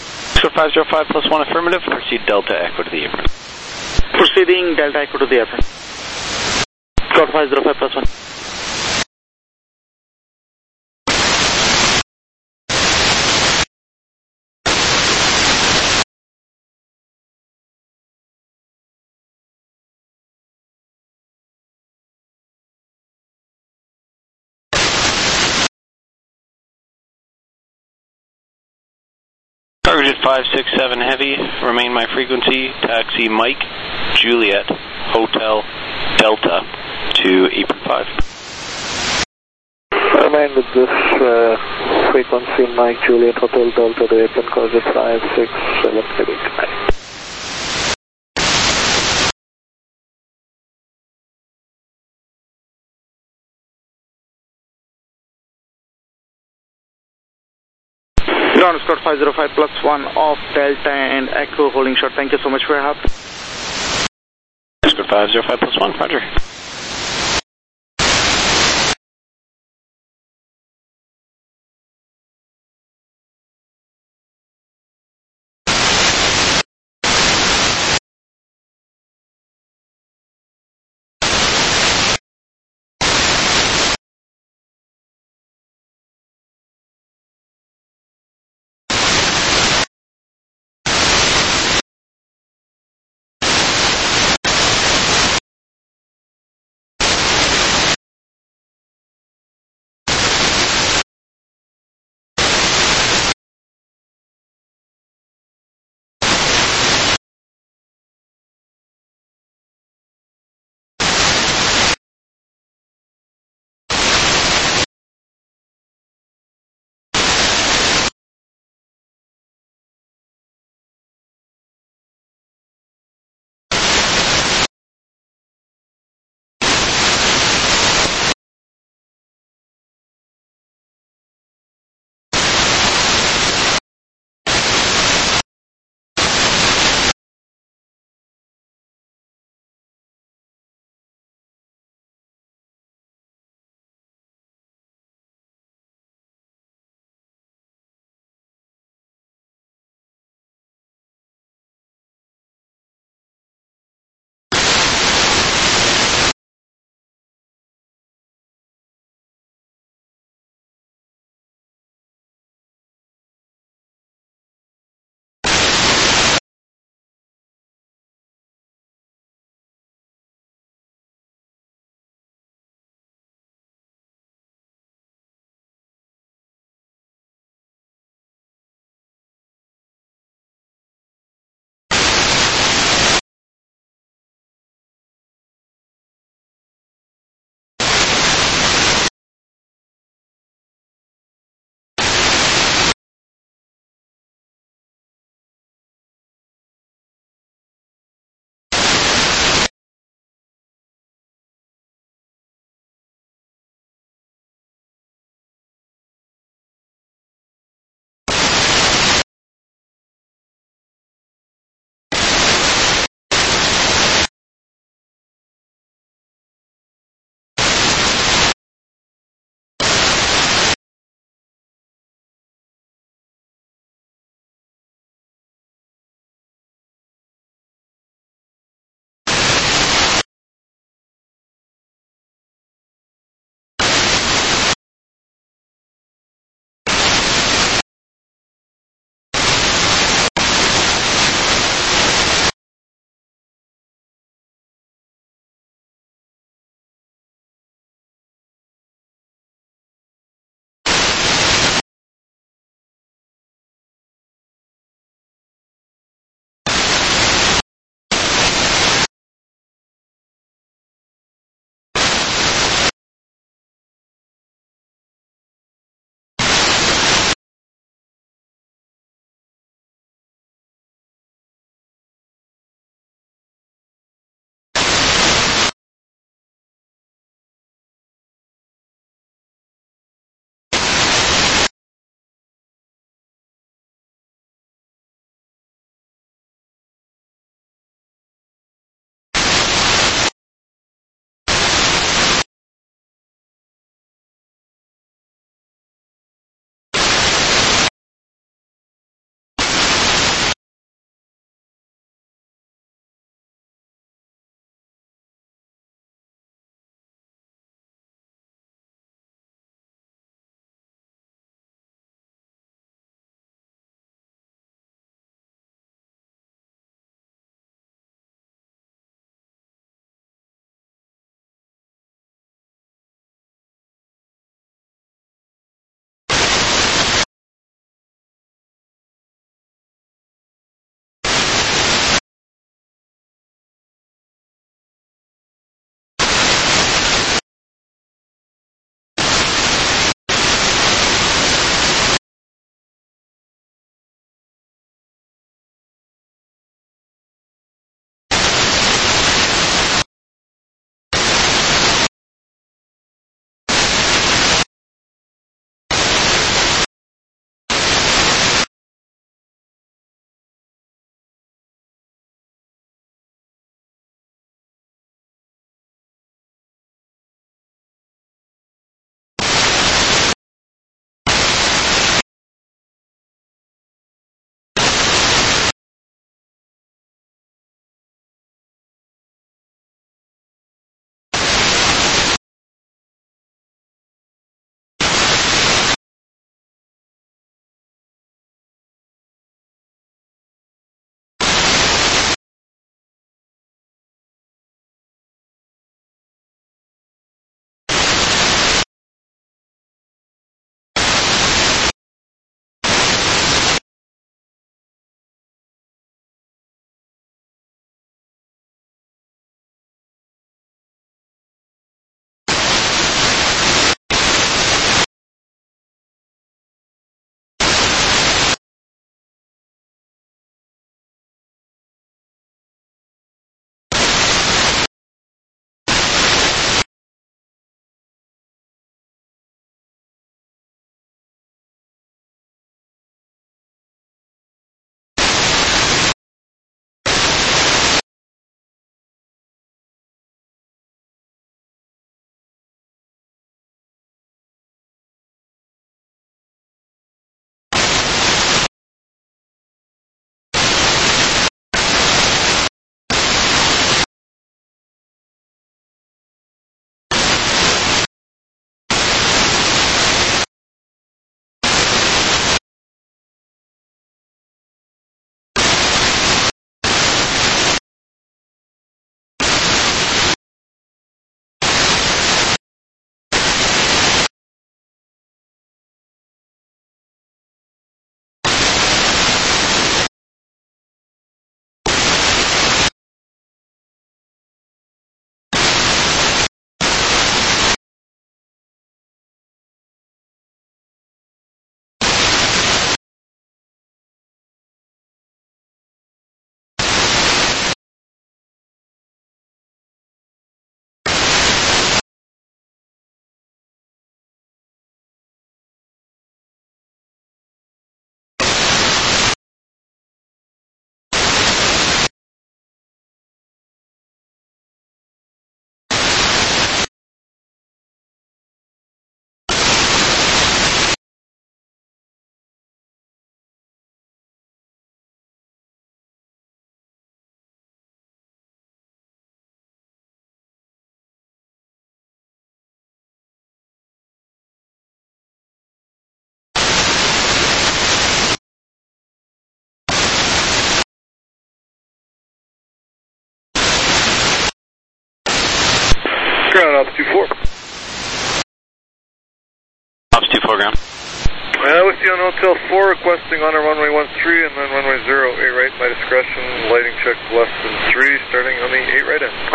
Escort 505 plus 1 affirmative. Proceed Delta Echo to the apron. Proceeding Delta Echo to the apron. Escort 505 plus 1. Targeted 567 heavy, remain my frequency, taxi Mike, Juliet, Hotel, Delta to apron 5. Remain with this frequency, Mike, Juliet, Hotel, Delta to apron, target 567 heavy tonight. Ground Escort 505 plus 1 off Delta and Echo holding short. Thank you so much for your help. Escort 505 plus 1, roger. Ground, altitude 4. Altitude 4 ground. With you on Hotel 4, requesting on a runway 13 and then runway 08 right by discretion, lighting check less than 3, starting on the 8 right end.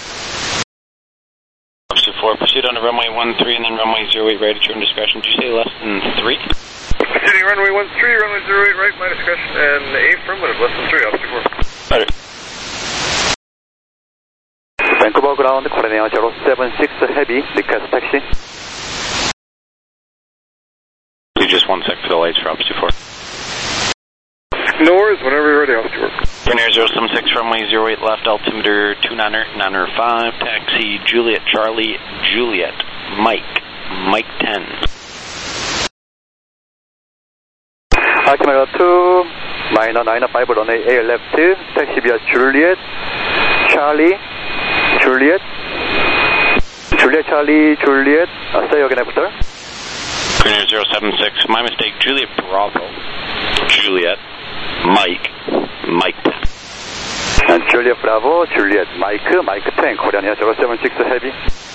Altitude 4, proceed on a runway 13 and then runway 08 right at your own discretion. Did you say less than 3? Proceeding runway 13, runway 08 right by discretion, and affirmative, less than 3, altitude 4. Better. Vancouver ground, Korea 076 heavy, request taxi. Just 1 sec for the lights for altitude 4. No worries, whenever you're ready, altitude 4. Premier 076, runway 08 left, altimeter 2995, taxi Juliet Charlie, Juliet, Mike 10. Altimeter 2, minor 95, runway 8 left, taxi via Juliet, Charlie, Juliet, Charlie, Juliet, say again after. Premier 076, my mistake, Juliet Bravo, Juliet, Mike 10. And Juliet Bravo, Juliet, Mike 10, Korean 076 heavy.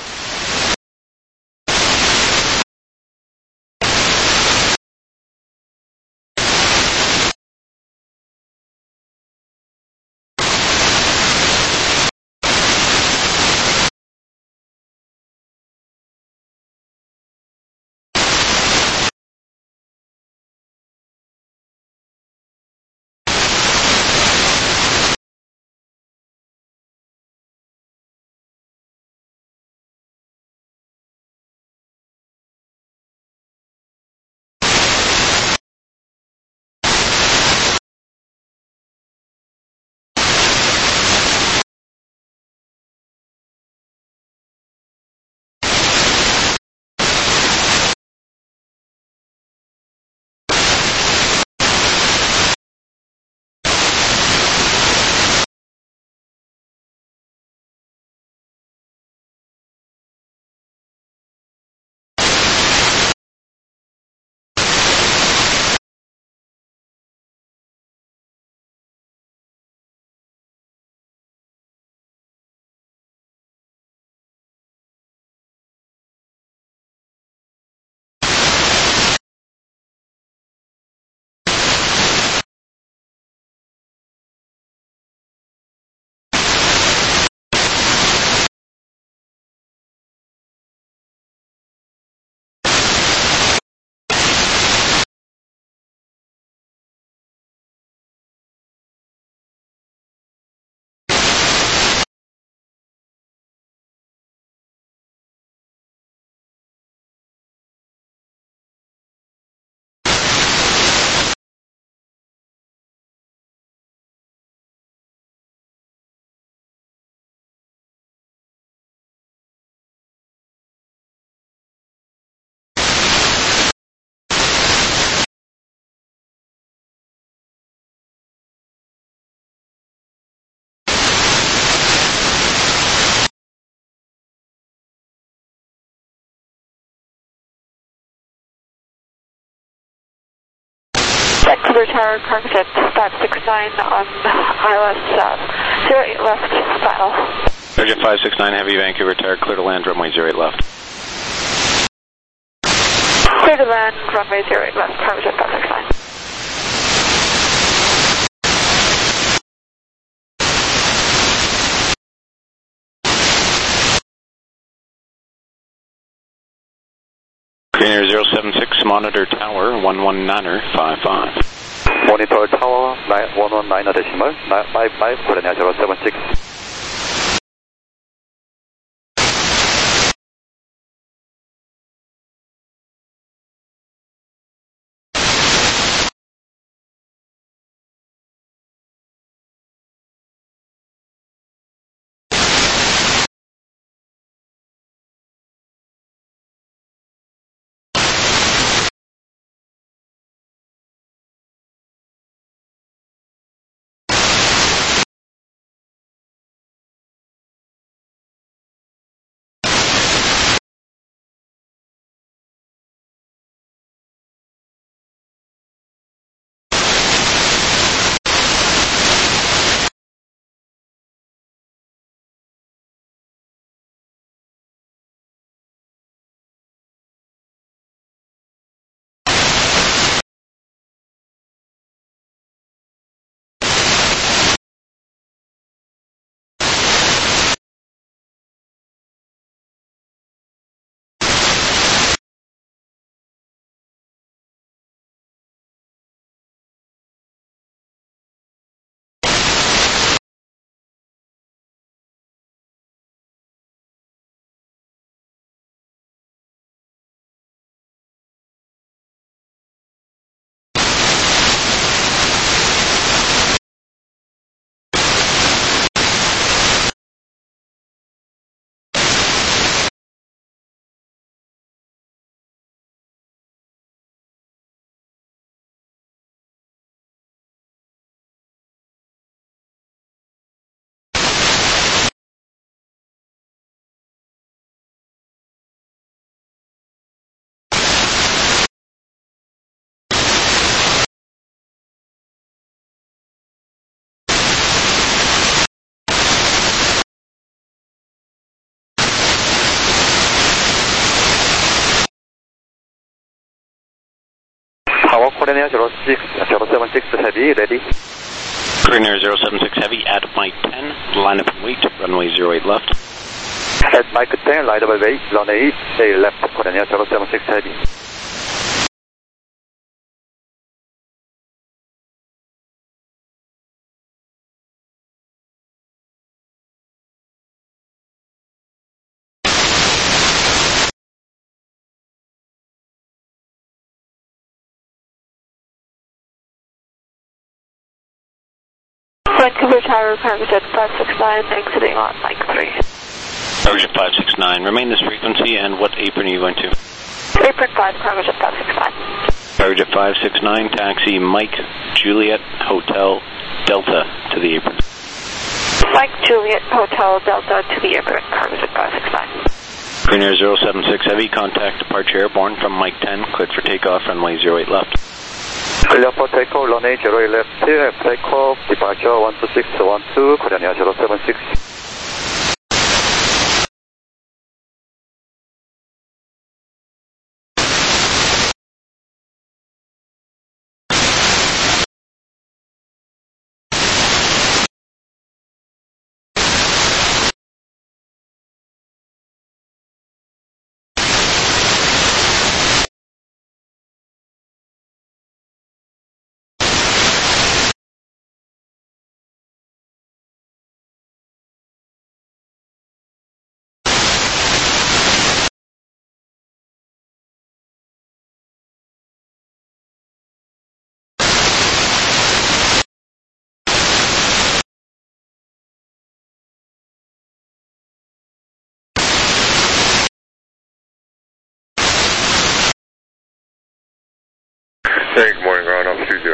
Vancouver Tower, Carpet 569 on ILS 08 left, final. Target 569, heavy Vancouver Tower, clear to land, runway 08 left. Clear to land, runway 08 left, Carpet 569. Premier 076, monitor tower 119er 55. Monitor tower 119 decimal 55, Korean 076. Korea 076 Heavy, ready. Korea 076 Heavy at Mike 10, line up and wait, runway 08 left. At Mike 10, line up and wait, runway 8 left, Korea 076 Heavy. Vancouver Tower, Parmesan 569, exiting on Mike 3. Parmesan 569, remain this frequency, and what apron are you going to? Apron 5, Parmesan 569. Parmesan 569, taxi Mike Juliet Hotel Delta to the apron. Mike Juliet Hotel Delta to the apron, Parmesan 569. Korea 076 Heavy, contact departure airborne from Mike 10, cleared for takeoff, runway 08 left. Clear for takeoff, runway 08 left, takeoff, departure 12612, Korea 076. Hey, good morning, ground, Officer 20.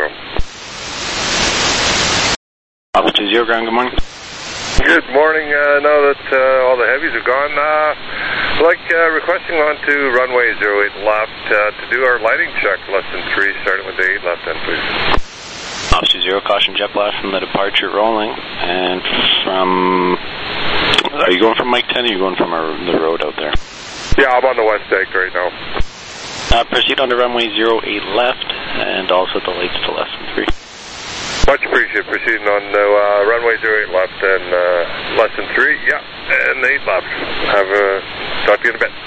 Officer 20, ground, good morning. Good morning. Now that all the heavies are gone, I'd like requesting on to runway 08 left to do our lighting check, less than 3, starting with the 8 left end, please. Officer 0, caution jet blast from the departure rolling, and from... Are you going from Mike 10 or are you going from the road out there? Yeah, I'm on the west deck right now. Proceed on to runway 08 left, and also the lights to less than 3. Much appreciated. Proceeding on runway 08 left and less than 3, yeah, and 8 left. Talk to you in a bit.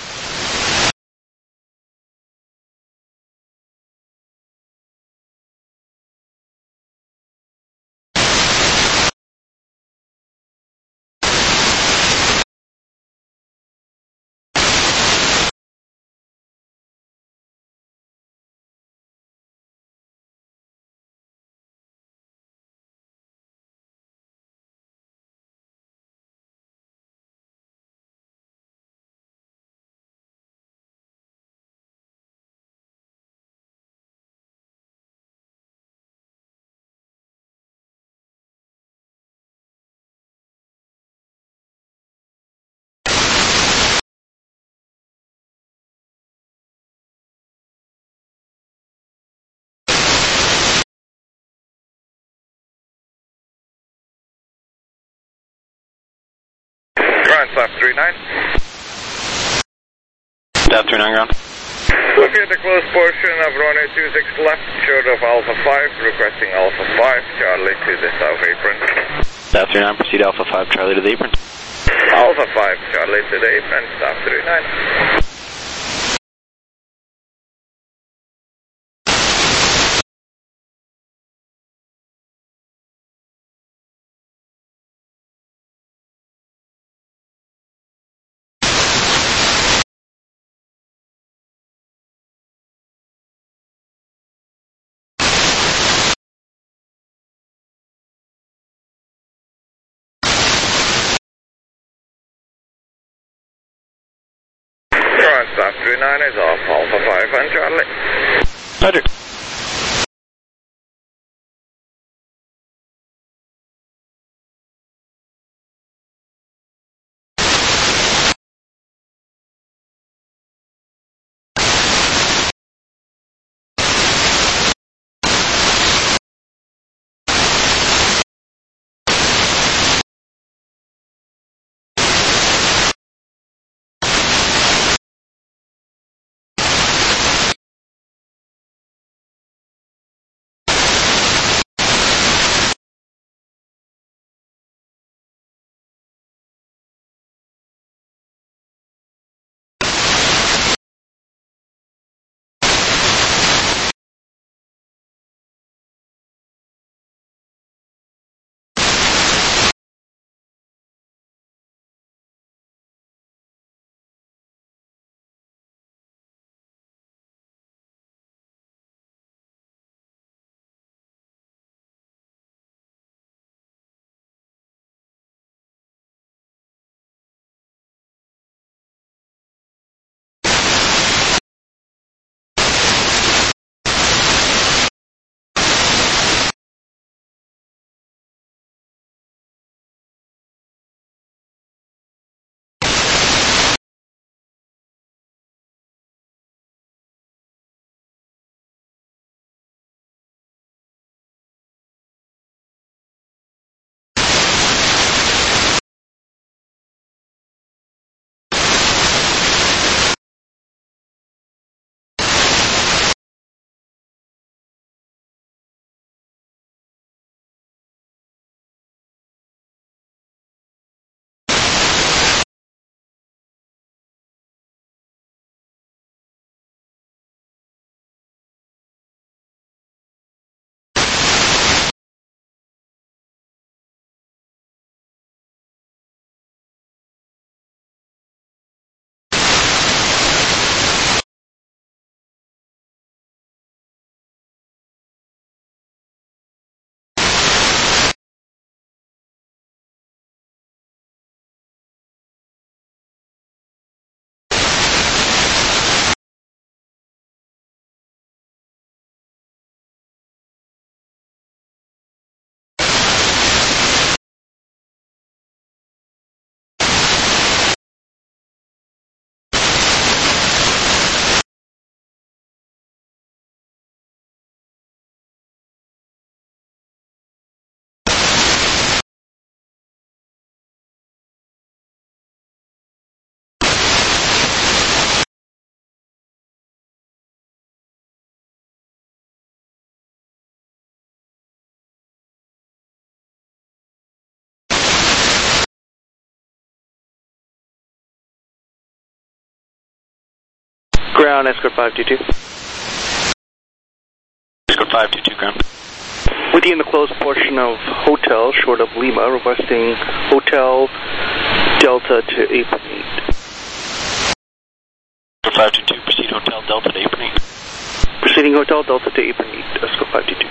Staff 39. Staff 39, ground. Looking at the closed portion of runway 26 left, short of Alpha 5, requesting Alpha 5, Charlie to the south apron. Staff 39, proceed Alpha 5, Charlie to the apron. Alpha 5, Charlie to the apron, Staff 39. Staff 39 is off, Alpha 5 and Charlie. Roger. Ground, Escort 522. Escort 522, ground. Within the closed portion of Hotel, short of Lima, requesting Hotel Delta to Apron 8. 522, proceed Hotel Delta to Apron 8. Proceeding Hotel Delta to Apron 8, Escort 522.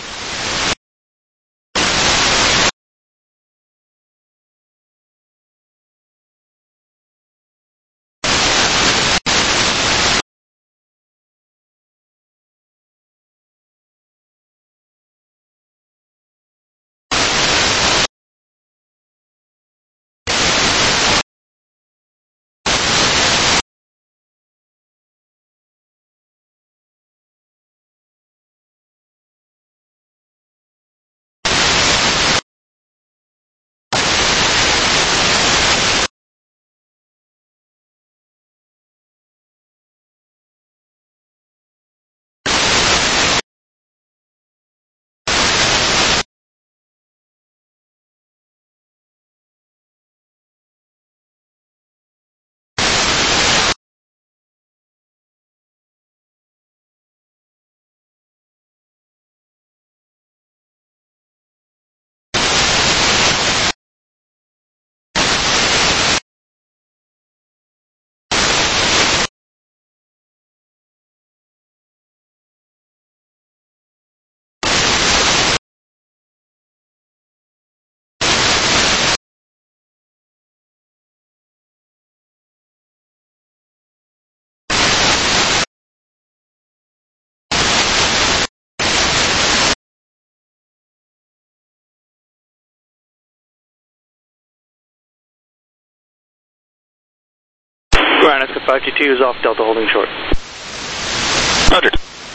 Ground, Escort 522 is off Delta holding short. Roger.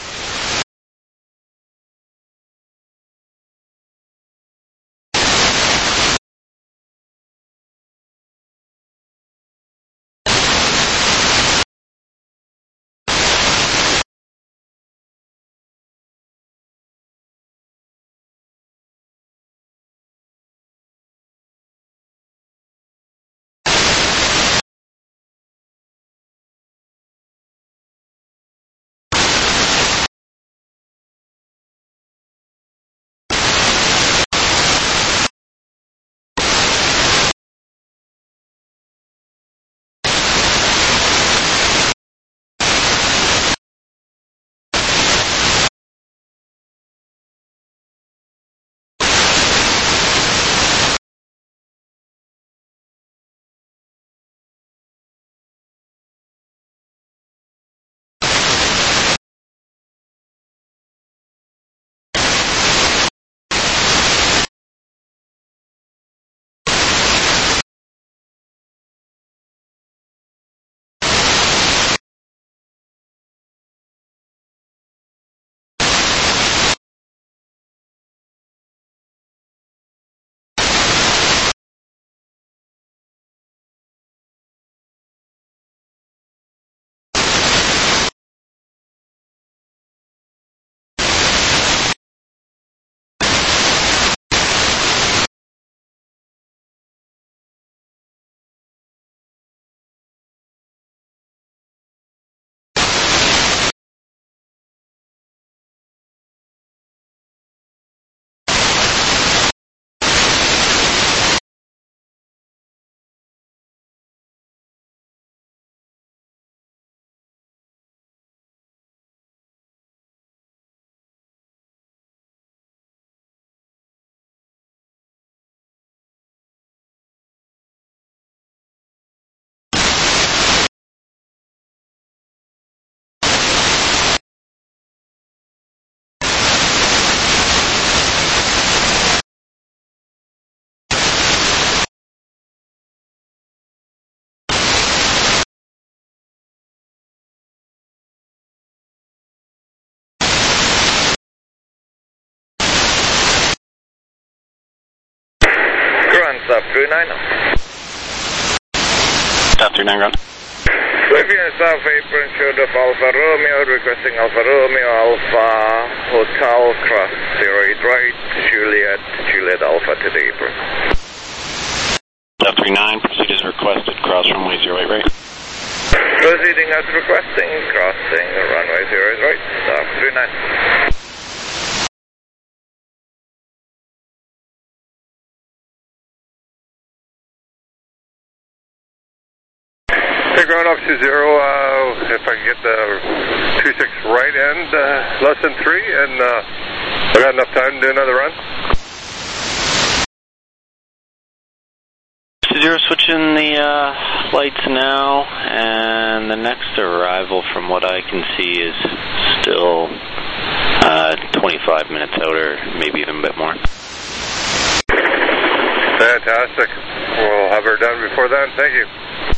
Stop 39. Stop 39, ground. Swift South Apron, short of Alfa Romeo, requesting Alfa Romeo, Alpha Hotel, cross 08 right, Juliet Alpha to the apron. Stop 39, proceed as requested, cross runway 08 right. Proceeding as requesting, crossing runway 0 right, stop 39. Hey, ground officer 0, if I can get the 26 right end, less than 3, and I got enough time to do another run. Zero, switching the lights now, and the next arrival from what I can see is still 25 minutes out, or maybe even a bit more. Fantastic. We'll have her done before then. Thank you.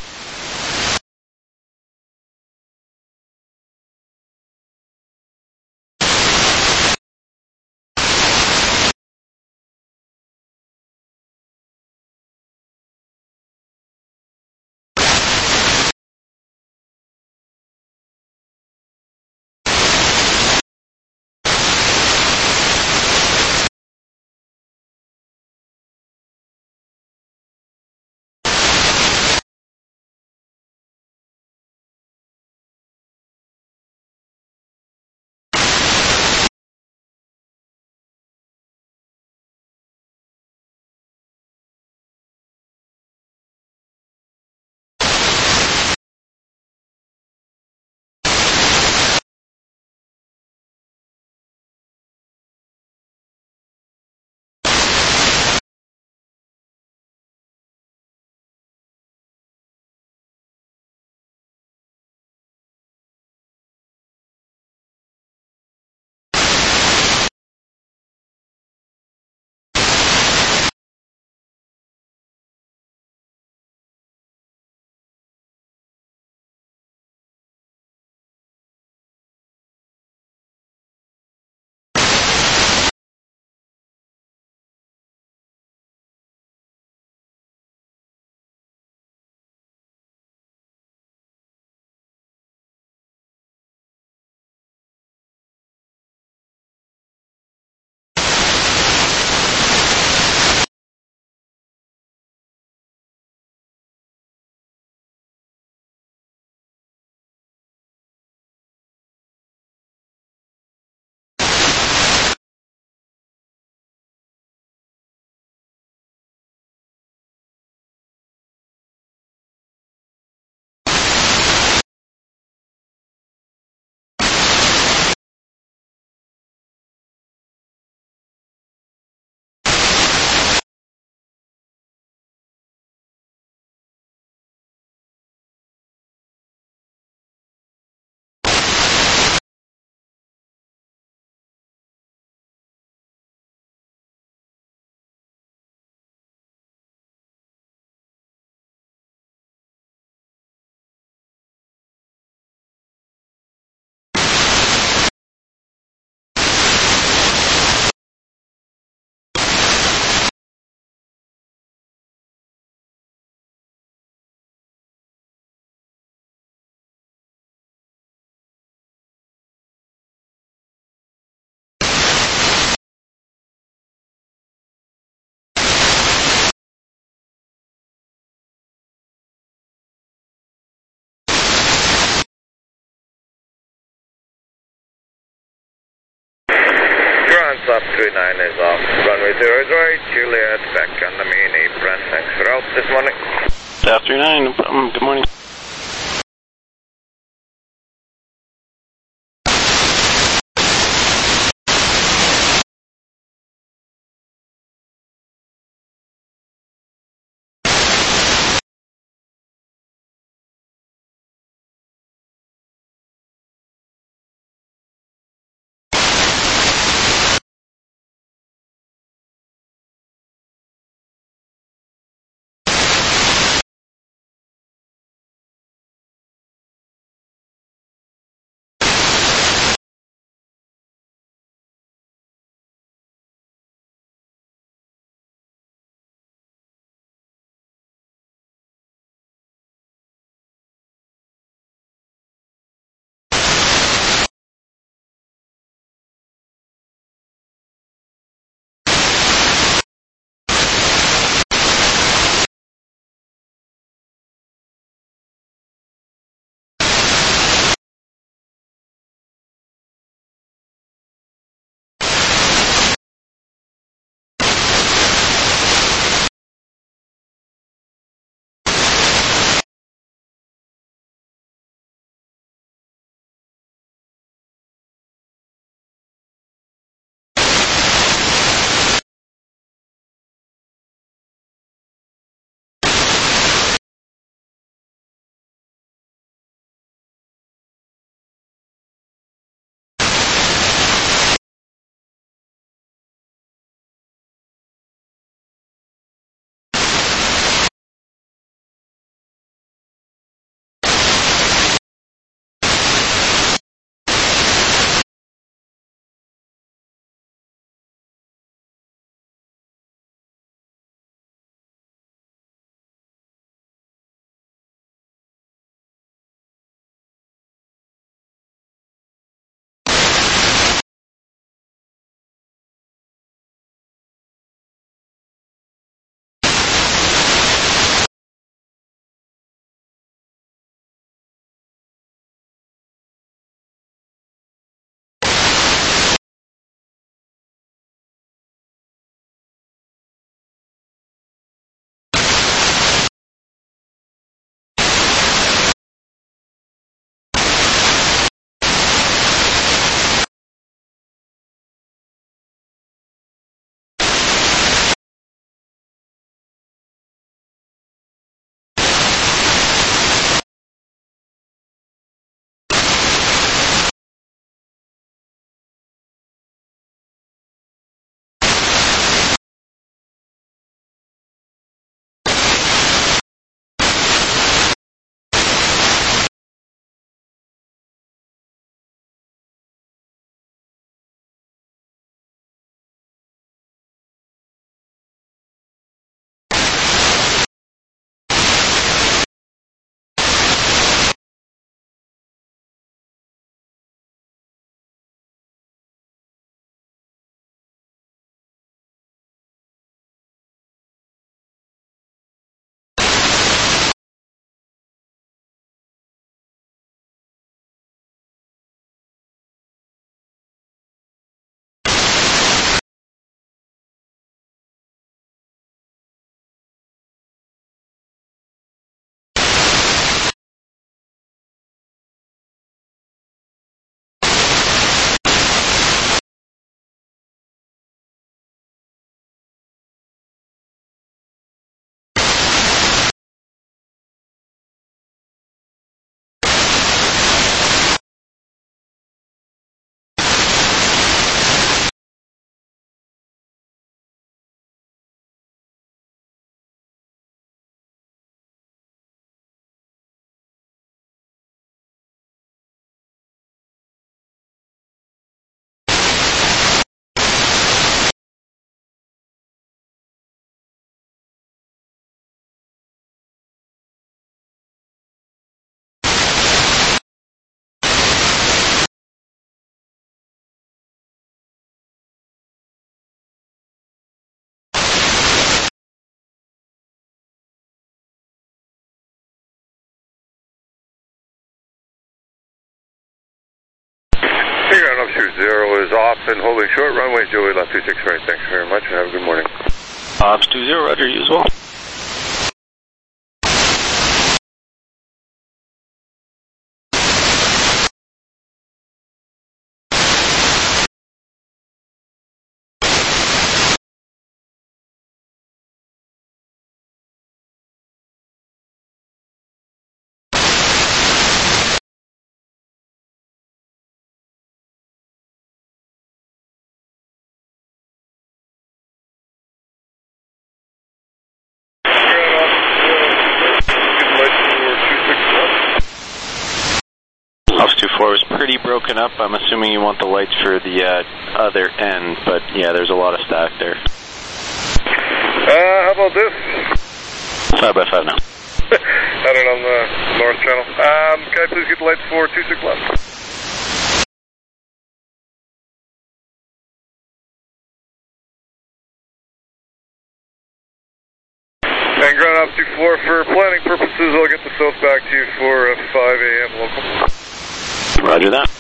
Stop 39 is off. Runway 0 is right. Juliet back on the main apron. Thanks for help this morning. Staff 39, no problem. Good morning. Officer 0 is off and holding short, runway 08 left 26 right. Thanks very much and have a good morning. Ops 20, roger, you as well. Ops 24 was pretty broken up. I'm assuming you want the lights for the other end, but yeah, there's a lot of stack there. How about this? 5x5 now. I don't know, on the north channel. Can I please get the lights for 26 left? And ground up 24, for planning purposes, I'll get the south back to you for 5 a.m. local. Roger that.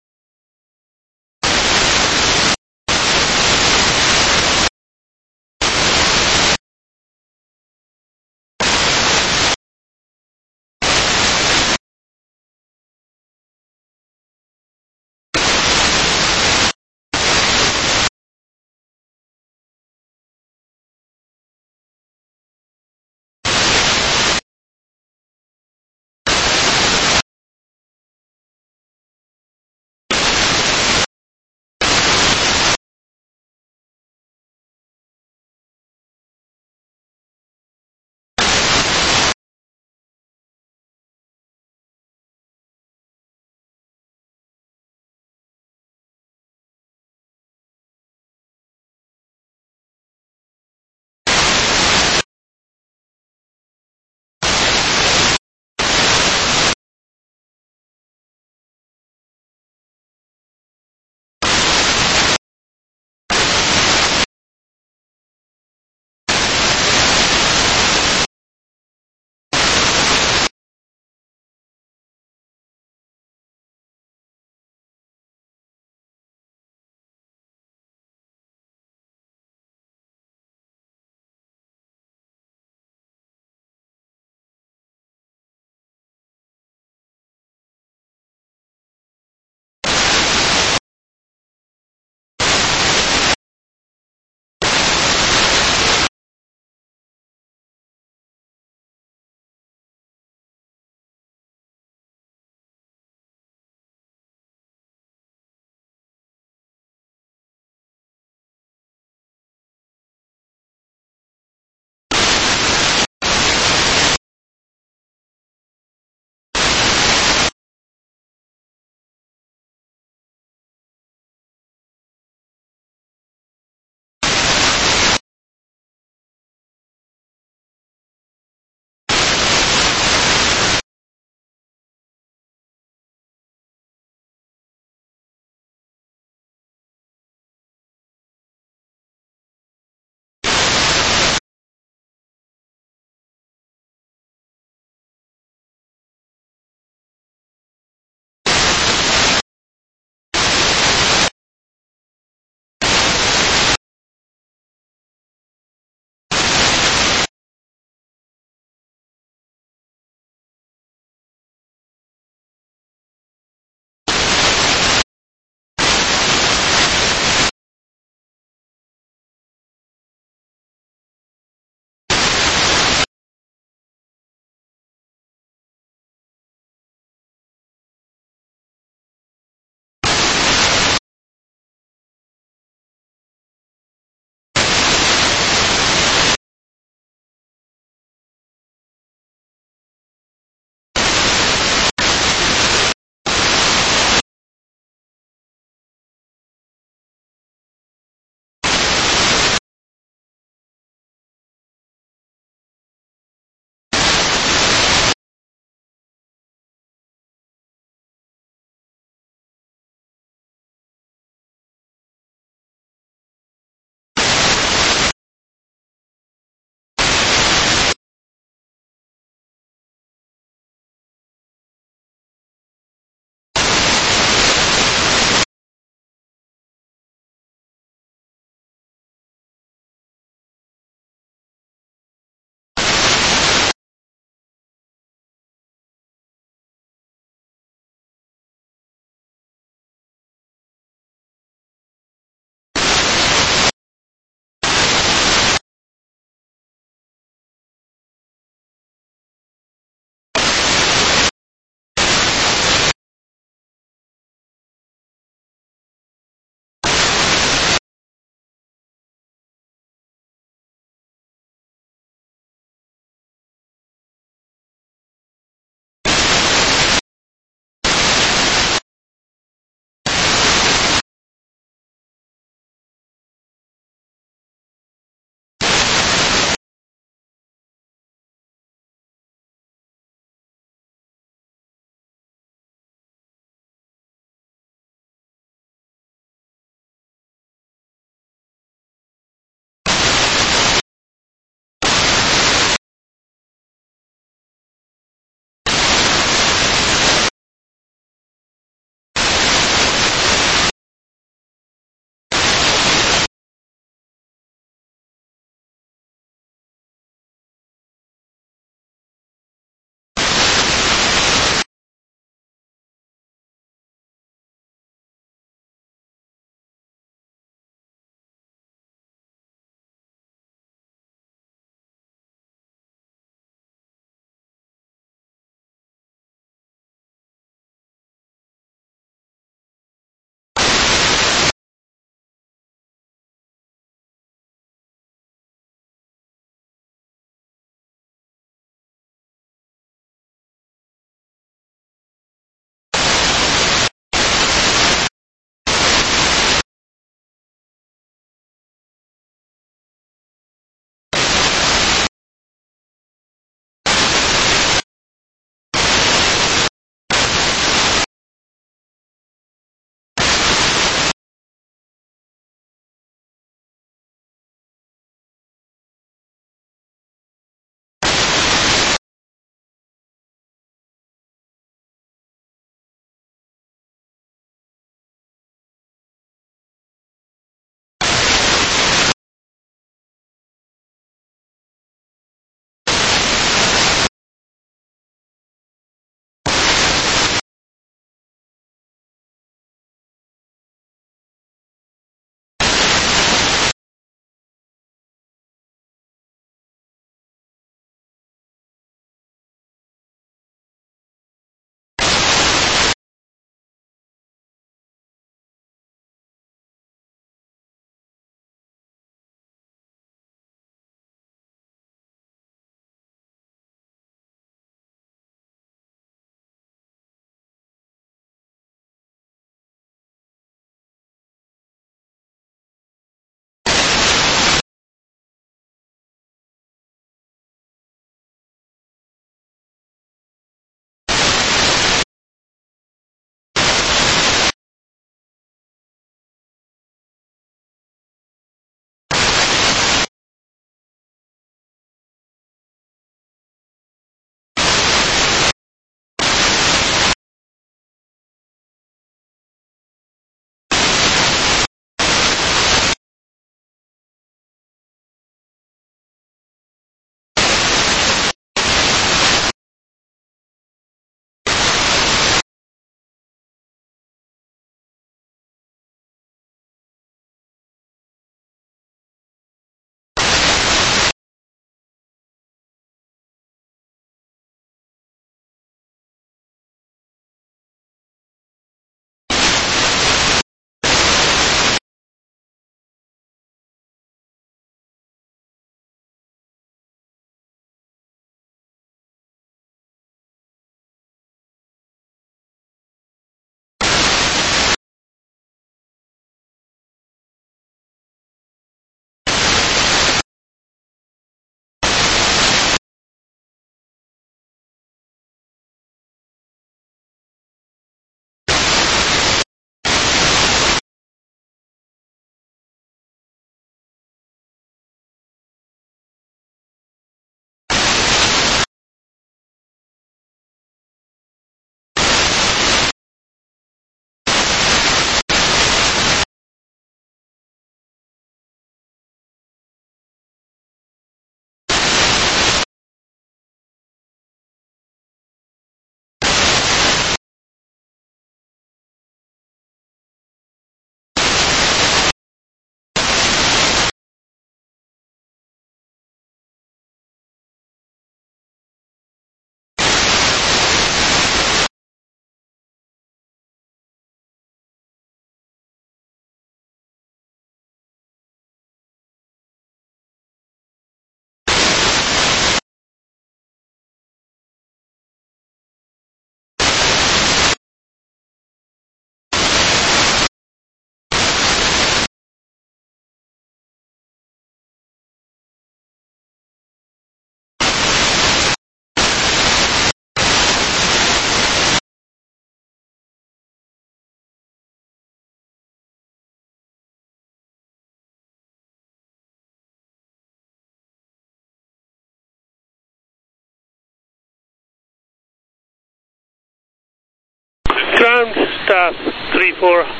Delta 34